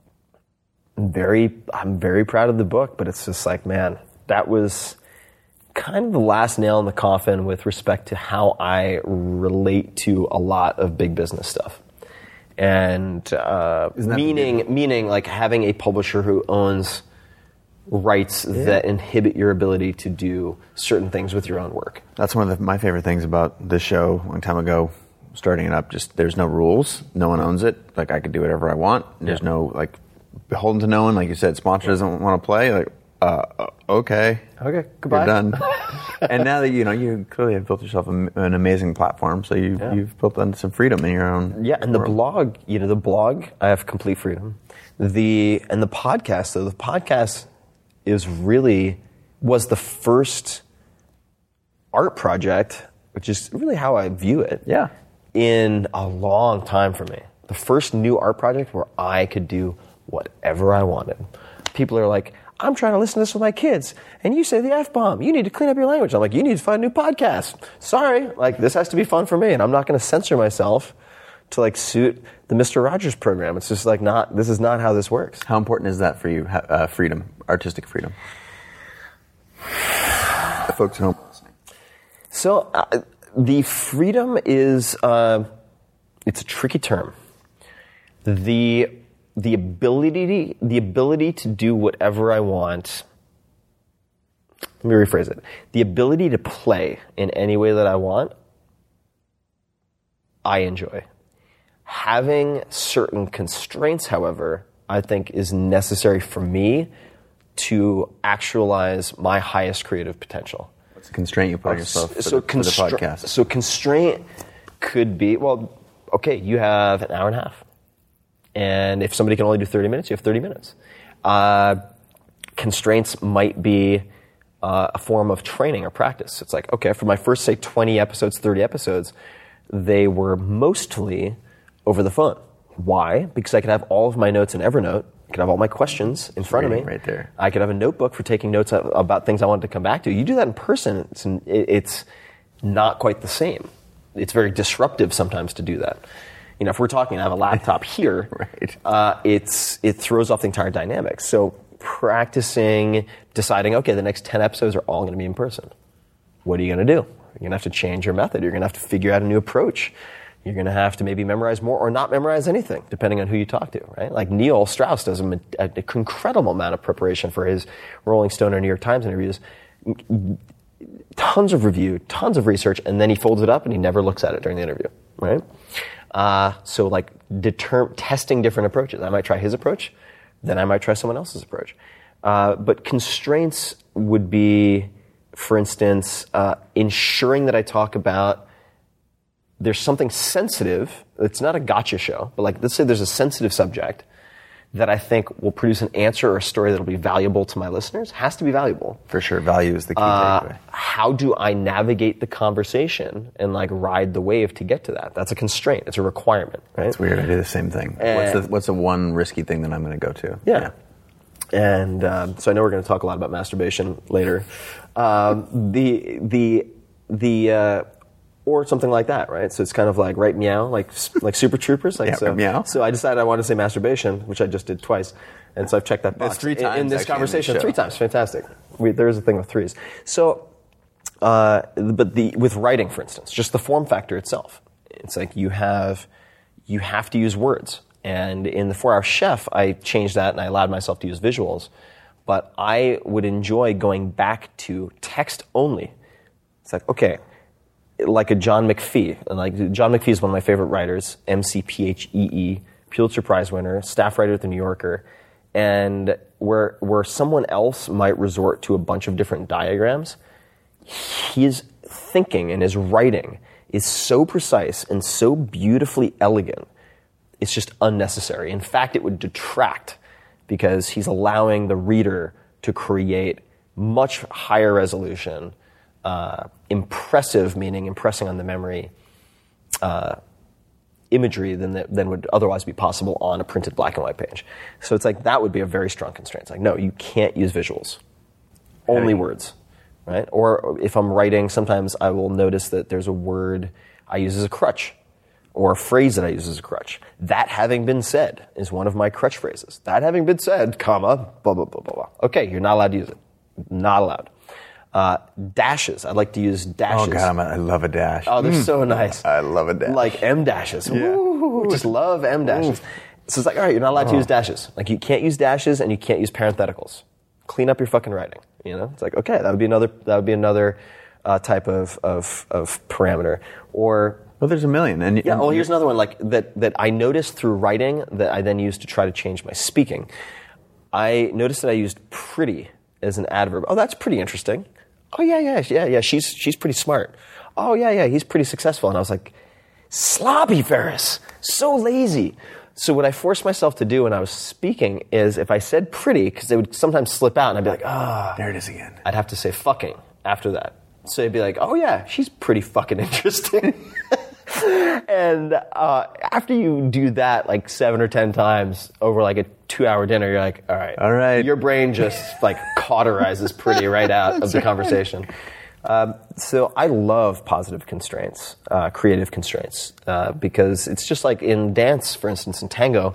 very proud of the book, but it's just like, man, that was kind of the last nail in the coffin with respect to how I relate to a lot of big business stuff. And meaning like having a publisher who owns rights that inhibit your ability to do certain things with your own work. That's one of my favorite things about this show a long time ago, starting it up. Just there's no rules. No one owns it. Like I could do whatever I want. There's no like beholden to no one. Like you said, sponsor doesn't want to play. Like okay, goodbye. You're done. And now that you clearly have built yourself an amazing platform, so you've built on some freedom in your own. Yeah, and world. the blog, I have complete freedom. The podcast, though, the podcast was the first art project, which is really how I view it. Yeah. In a long time for me. The first new art project where I could do whatever I wanted. People are like, I'm trying to listen to this with my kids, and you say the F-bomb. You need to clean up your language. I'm like, you need to find a new podcast. Sorry, like this has to be fun for me, and I'm not going to censor myself to like suit the Mr. Rogers program. It's just like this is not how this works. How important is that for you, freedom, artistic freedom? The folks at home listening. So the freedom is, it's a tricky term. The ability to do whatever I want. Let me rephrase it. The ability to play in any way that I want, I enjoy. Having certain constraints, however, I think is necessary for me to actualize my highest creative potential. What's the constraint you put on yourself for the podcast? So constraint could be, okay, you have an hour and a half. And if somebody can only do 30 minutes, you have 30 minutes. Constraints might be a form of training or practice. It's like, okay, for my first, say, 20 episodes, 30 episodes, they were mostly over the phone. Why? Because I could have all of my notes in Evernote. I could have all my questions in front of me. Right there. I could have a notebook for taking notes about things I wanted to come back to. You do that in person, it's not quite the same. It's very disruptive sometimes to do that. If we're talking, I have a laptop here, right. It throws off the entire dynamic. So practicing, deciding, okay, the next 10 episodes are all going to be in person. What are you going to do? You're going to have to change your method. You're going to have to figure out a new approach. You're going to have to maybe memorize more or not memorize anything, depending on who you talk to, right? Like Neil Strauss does an incredible amount of preparation for his Rolling Stone or New York Times interviews. Tons of review, tons of research, and then he folds it up and he never looks at it during the interview, right? So like testing different approaches. I might try his approach, then I might try someone else's approach. But constraints would be, for instance, ensuring that I talk about there's something sensitive. It's not a gotcha show, but like let's say there's a sensitive subject that I think will produce an answer or a story that will be valuable to my listeners. Has to be valuable. For sure, value is the key takeaway. How do I navigate the conversation and like ride the wave to get to that? That's a constraint. It's a requirement, right? It's weird. I do the same thing. What's the one risky thing that I'm going to go to? Yeah. And so I know we're going to talk a lot about masturbation later. Or something like that, right? So it's kind of like right meow, like Super Troopers. Like, yeah, so, meow. So I decided I wanted to say masturbation, which I just did twice. And so I've checked that box. That's 3 times in this conversation. in the show. 3 times, fantastic. There is a thing with 3s. So, with writing, for instance, just the form factor itself. It's like you have to use words. And in the 4-Hour Chef, I changed that and I allowed myself to use visuals. But I would enjoy going back to text only. It's like, okay, like a John McPhee. And like John McPhee is one of my favorite writers, McPhee, Pulitzer Prize winner, staff writer at the New Yorker, and where someone else might resort to a bunch of different diagrams, his thinking and his writing is so precise and so beautifully elegant, it's just unnecessary. In fact, it would detract because he's allowing the reader to create much higher resolution, impressive, meaning impressing on the memory, imagery than would otherwise be possible on a printed black and white page. So it's like that would be a very strong constraint. It's like, no, you can't use visuals, only words, right? Or if I'm writing, sometimes I will notice that there's a word I use as a crutch or a phrase that I use as a crutch. That having been said is one of my crutch phrases. That having been said, comma, blah, blah, blah, blah, blah. Okay, you're not allowed to use it. Not allowed. Dashes. I like to use dashes. Oh, God, I love a dash. Oh, they're so nice. I love a dash. Like M dashes. Yeah. Woo, just love M dashes. So it's like, all right, you're not allowed to use dashes. Like, you can't use dashes and you can't use parentheticals. Clean up your fucking writing. You know, it's like, okay, that would be another type of parameter. Or well, there's a million. And here's another one like that I noticed through writing that I then used to try to change my speaking. I noticed that I used pretty as an adverb. Oh, that's pretty interesting. Oh, yeah. She's pretty smart. Oh, yeah, he's pretty successful. And I was like, sloppy Ferris, so lazy. So what I forced myself to do when I was speaking is if I said pretty, because they would sometimes slip out and I'd be like, there it is again. I'd have to say fucking after that. So it'd be like, oh yeah, she's pretty fucking interesting. And after you do that like 7 or 10 times over like a 2-hour dinner, you're like, all right. Your brain just like cauterizes pretty right out of the conversation. So I love positive constraints, creative constraints, because it's just like in dance, for instance, in tango,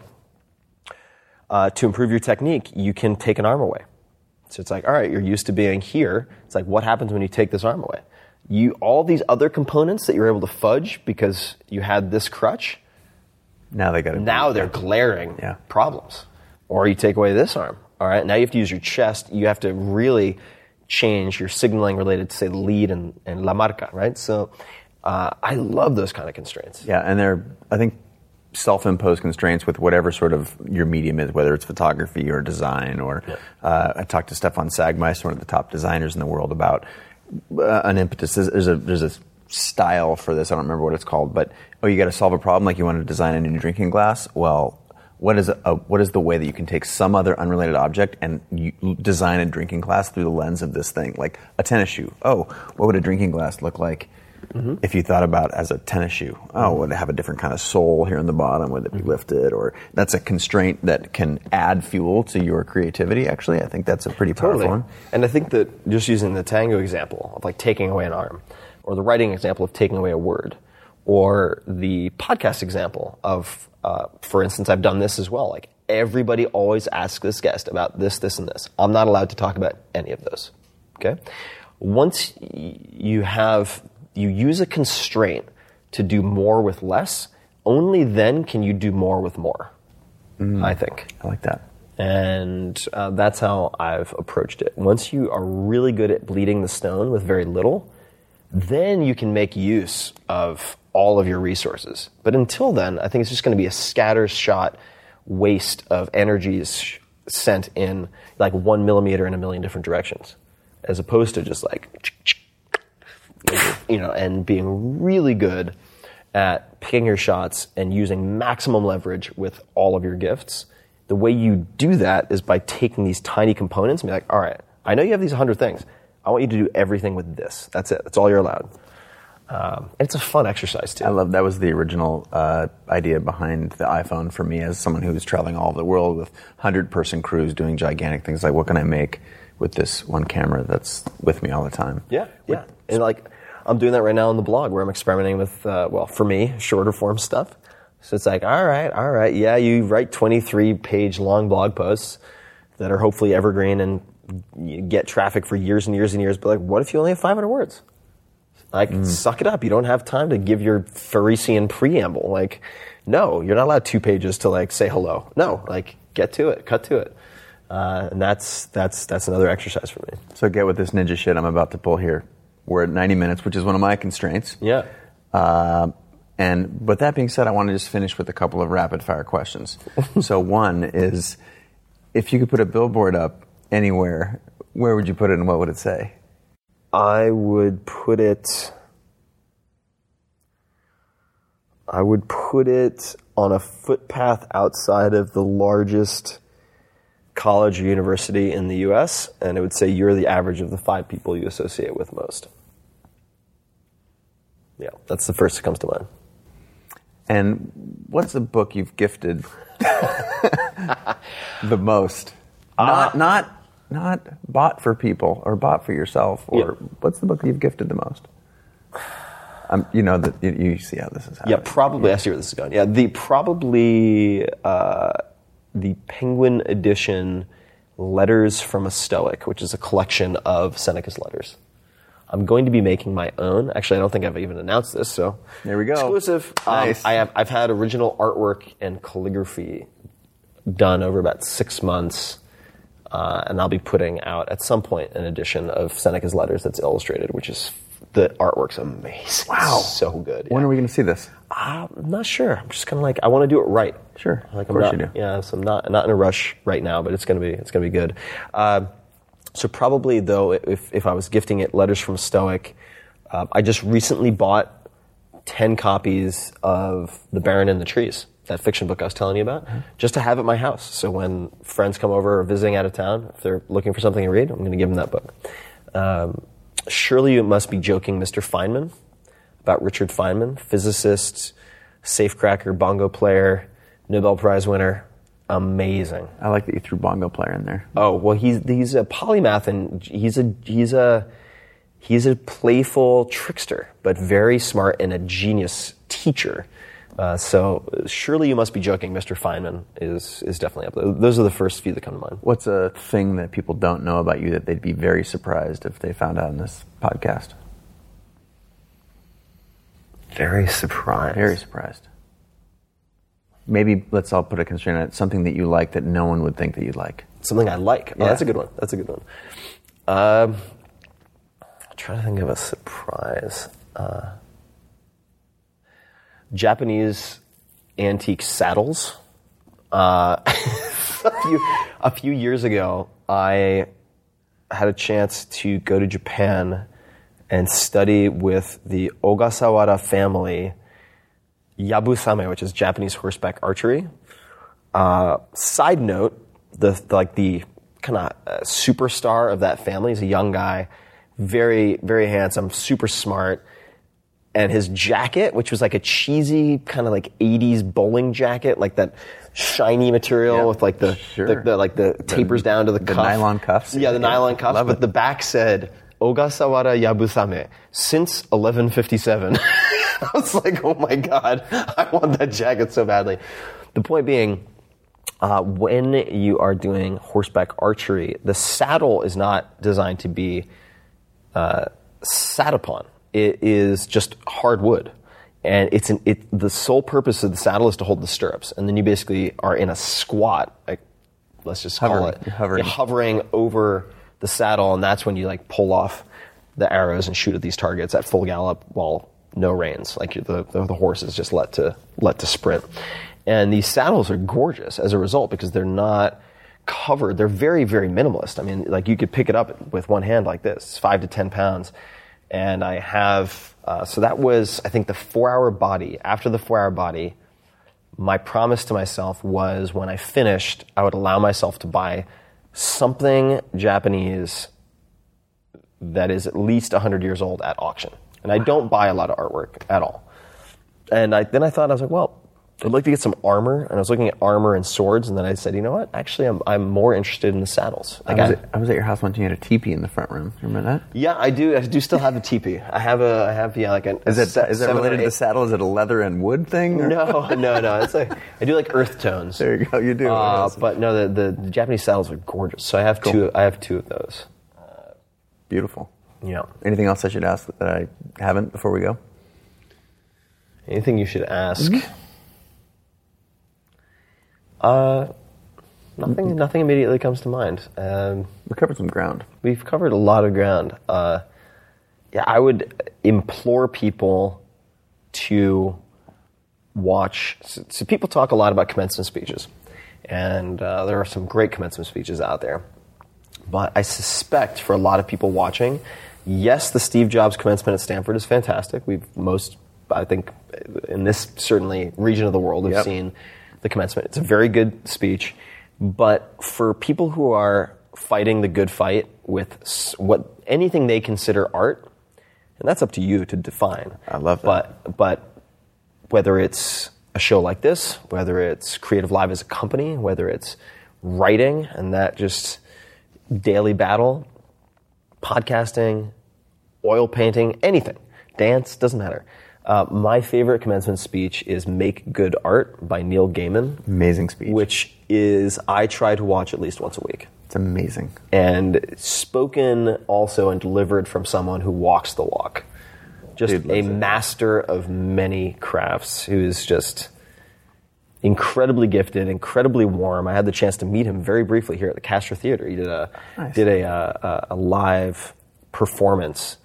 to improve your technique, you can take an arm away. So it's like, all right, you're used to being here. It's like, what happens when you take this arm away? All these other components that you're able to fudge because you had this crutch, now they're glaring problems. Or you take away this arm. All right, now you have to use your chest. You have to really change your signaling related to, say, the lead and la marca, right? So I love those kind of constraints. Yeah, and they're, I think, self-imposed constraints with whatever sort of your medium is, whether it's photography or design. Or I talked to Stefan Sagmeister, one of the top designers in the world, about an impetus. There's a style for this. I don't remember what it's called, but you got to solve a problem, like you want to design a new drinking glass. Well, what is the way that you can take some other unrelated object and you design a drinking glass through the lens of this thing, like a tennis shoe? Oh, what would a drinking glass look like if you thought about as a tennis shoe? Oh, would it have a different kind of sole here in the bottom? Would it be lifted? Or that's a constraint that can add fuel to your creativity. Actually, I think that's a pretty powerful one. And I think that just using the tango example of like taking away an arm, or the writing example of taking away a word, or the podcast example of, for instance, I've done this as well. Like everybody always asks this guest about this, this, and this. I'm not allowed to talk about any of those. Okay. Once you use a constraint to do more with less, only then can you do more with more. I think. I like that. And that's how I've approached it. Once you are really good at bleeding the stone with very little, then you can make use of all of your resources. But until then, I think it's just going to be a scattershot waste of energies sent in like 1 millimeter in a million different directions, as opposed to just like, and being really good at picking your shots and using maximum leverage with all of your gifts. The way you do that is by taking these tiny components and be like, all right, I know you have these 100 things. I want you to do everything with this. That's it. That's all you're allowed. And it's a fun exercise, too. I love that. Was the original idea behind the iPhone for me as someone who was traveling all over the world with 100-person crews doing gigantic things. Like, what can I make with this one camera that's with me all the time? Yeah. And, like, I'm doing that right now on the blog where I'm experimenting with, for me, shorter form stuff. So it's like, all right. Yeah, you write 23-page long blog posts that are hopefully evergreen and you get traffic for years and years and years. But, like, what if you only have 500 words? Like, suck it up. You don't have time to give your Pharisee preamble. Like, no, you're not allowed 2 pages to, like, say hello. No, like, get to it, cut to it. And that's another exercise for me. So get with this ninja shit I'm about to pull here. We're at 90 minutes, which is one of my constraints. Yeah. But that being said, I want to just finish with a couple of rapid-fire questions. So one is, if you could put a billboard up anywhere, where would you put it and what would it say? I would put it on a footpath outside of the largest college or university in the U.S., and it would say, "You're the average of the 5 people you associate with most." Yeah, that's the first that comes to mind. And what's a book you've gifted the most? Not bought for people or bought for yourself, or what's the book you've gifted the most? You know that you see how this is happening. Yeah, probably. I see where this is going. Yeah, the Penguin edition Letters from a Stoic, which is a collection of Seneca's letters. I'm going to be making my own. Actually, I don't think I've even announced this, so there we go. Exclusive. Nice. I've had original artwork and calligraphy done over about 6 months, and I'll be putting out at some point an edition of Seneca's letters that's illustrated, which is the artwork's amazing. Wow, it's so good. When are we going to see this? I'm not sure. I'm just kind of like, I want to do it right. Sure, like, of course you do. Yeah, so I'm not in a rush right now, but it's gonna be good. So probably though, if I was gifting it Letters from a Stoic, I just recently bought 10 copies of The Baron in the Trees, that fiction book I was telling you about, just to have at my house. So when friends come over or visiting out of town, if they're looking for something to read, I'm going to give them that book. Surely You Must Be Joking, Mr. Feynman, about Richard Feynman, physicist, safecracker, bongo player, Nobel Prize winner. Amazing. I like that you threw bongo player in there. Oh, well, he's a polymath, and he's a playful trickster, but very smart and a genius teacher. So Surely You Must Be Joking, Mr. Feynman is definitely up there. Those are the first few that come to mind. What's a thing that people don't know about you that they'd be very surprised if they found out in this podcast? Very surprised. Very surprised. Maybe let's all put a constraint on it. Something that you like that no one would think that you like. Something I like. Oh, yeah. That's a good one. I'm trying to think of a surprise. Japanese antique saddles. A few years ago, I had a chance to go to Japan and study with the Ogasawara family Yabusame, which is Japanese horseback archery. Side note, the kind of superstar of that family is a young guy, very, very handsome, super smart. And his jacket, which was like a cheesy kind of like 80s bowling jacket, like that shiny material with like the tapers down to the cuff. The nylon cuffs. Yeah, the nylon cuffs. Love but it. the back said, Ogasawara Yabusame, since 1157. I was like, oh my God, I want that jacket so badly. The point being, when you are doing horseback archery, the saddle is not designed to be sat upon. It is just hard wood. And the sole purpose of the saddle is to hold the stirrups. And then you basically are in a squat, like, let's just call it. You're hovering over the saddle, and that's when you like pull off the arrows and shoot at these targets at full gallop while no reins. Like the horse is just let to sprint. And these saddles are gorgeous as a result because they're not covered. They're very, very minimalist. I mean, like you could pick it up with one hand like this. It's 5 to 10 pounds. And I have, so that was, I think, the 4-hour body. After the 4-hour body, my promise to myself was when I finished, I would allow myself to buy something Japanese that is at least 100 years old at auction. And I don't buy a lot of artwork at all. And then I thought, I was like, well, I'd like to get some armor. And I was looking at armor and swords, and then I said, you know what? Actually, I'm more interested in the saddles. Like I was at your house once and you had a teepee in the front room. Remember that? Yeah, I do. I do still have the teepee. I have like an. Is that related to the saddle? Is it a leather and wood thing? Or? No. It's like I do like earth tones. There you go. You do. But no, the Japanese saddles are gorgeous. So I have two. I have 2 of those. Beautiful. Yeah. Anything else I should ask that I haven't before we go? Anything you should ask? Mm-hmm. Nothing immediately comes to mind. We covered some ground. We've covered a lot of ground. I would implore people to watch, so people talk a lot about commencement speeches, and there are some great commencement speeches out there. But I suspect for a lot of people watching, yes, the Steve Jobs commencement at Stanford is fantastic. I think, in this certainly region of the world, have seen the commencement. It's a very good speech. But for people who are fighting the good fight with anything they consider art, and that's up to you to define. I love that. But whether it's a show like this, whether it's Creative Live as a company, whether it's writing and that just daily battle, podcasting, oil painting, anything, dance, doesn't matter. My favorite commencement speech is Make Good Art by Neil Gaiman. Amazing speech. Which I try to watch at least once a week. It's amazing. And spoken also and delivered from someone who walks the walk. Just a master of many crafts who is just incredibly gifted, incredibly warm. I had the chance to meet him very briefly here at the Castro Theater. He did a live performance.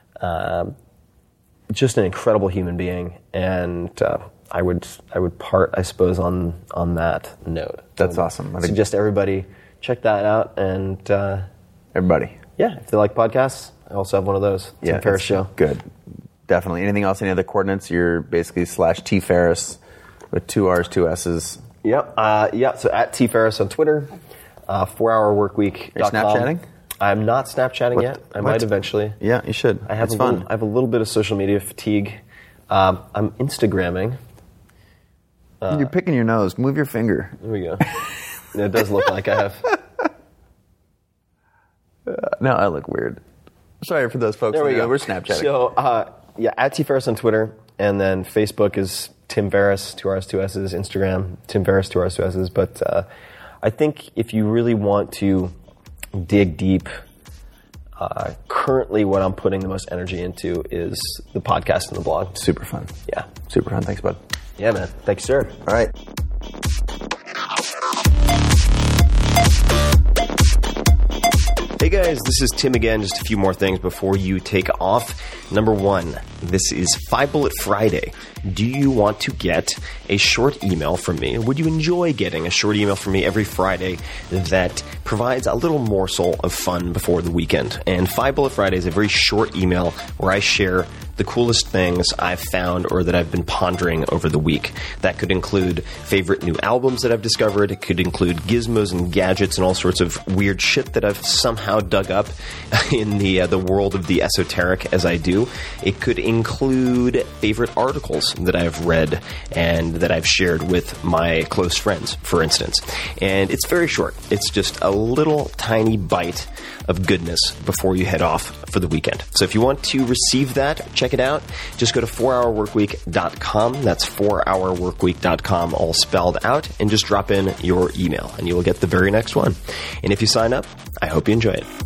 Just an incredible human being, and I would part, I suppose, on that note. That's awesome. I suggest everybody check that out, and everybody, if they like podcasts, I also have one of those. Tim Ferriss Show. Good, definitely. Anything else? Any other coordinates? You're basically /T Ferriss with 2 R's, 2 S's. Yep. So at T Ferriss on Twitter, 4hourworkweek.com. Are you Snapchatting? I'm not Snapchatting yet. I might eventually. Yeah, you should. It's fun. I have a little bit of social media fatigue. I'm Instagramming. You're picking your nose. Move your finger. There we go. It does look like I have. No, I look weird. Sorry for those folks. There we go. We're Snapchatting. So, at T Ferriss on Twitter, and then Facebook is Tim Ferriss, 2 R's, 2 S's. Instagram, Tim Ferriss, 2 R's, 2 S's. But I think if you really want to dig deep, currently what I'm putting the most energy into is the podcast and the blog. Super fun. Yeah. Super fun. Thanks, bud. Yeah, man. Thank you, sir. All right. Hey guys, this is Tim again. Just a few more things before you take off. Number 1, this is 5 Bullet Friday. Do you want to get a short email from me? Would you enjoy getting a short email from me every Friday that provides a little morsel of fun before the weekend? And 5 Bullet Friday is a very short email where I share the coolest things I've found or that I've been pondering over the week. That could include favorite new albums that I've discovered. It could include gizmos and gadgets and all sorts of weird shit that I've somehow dug up in the world of the esoteric as I do. It could include favorite articles that I've read and that I've shared with my close friends, for instance. And it's very short. It's just a little tiny bite of goodness before you head off for the weekend. So if you want to receive that, check it out. Just go to 4hourworkweek.com. That's 4hourworkweek.com, all spelled out, and just drop in your email, and you will get the very next one. And if you sign up, I hope you enjoy it.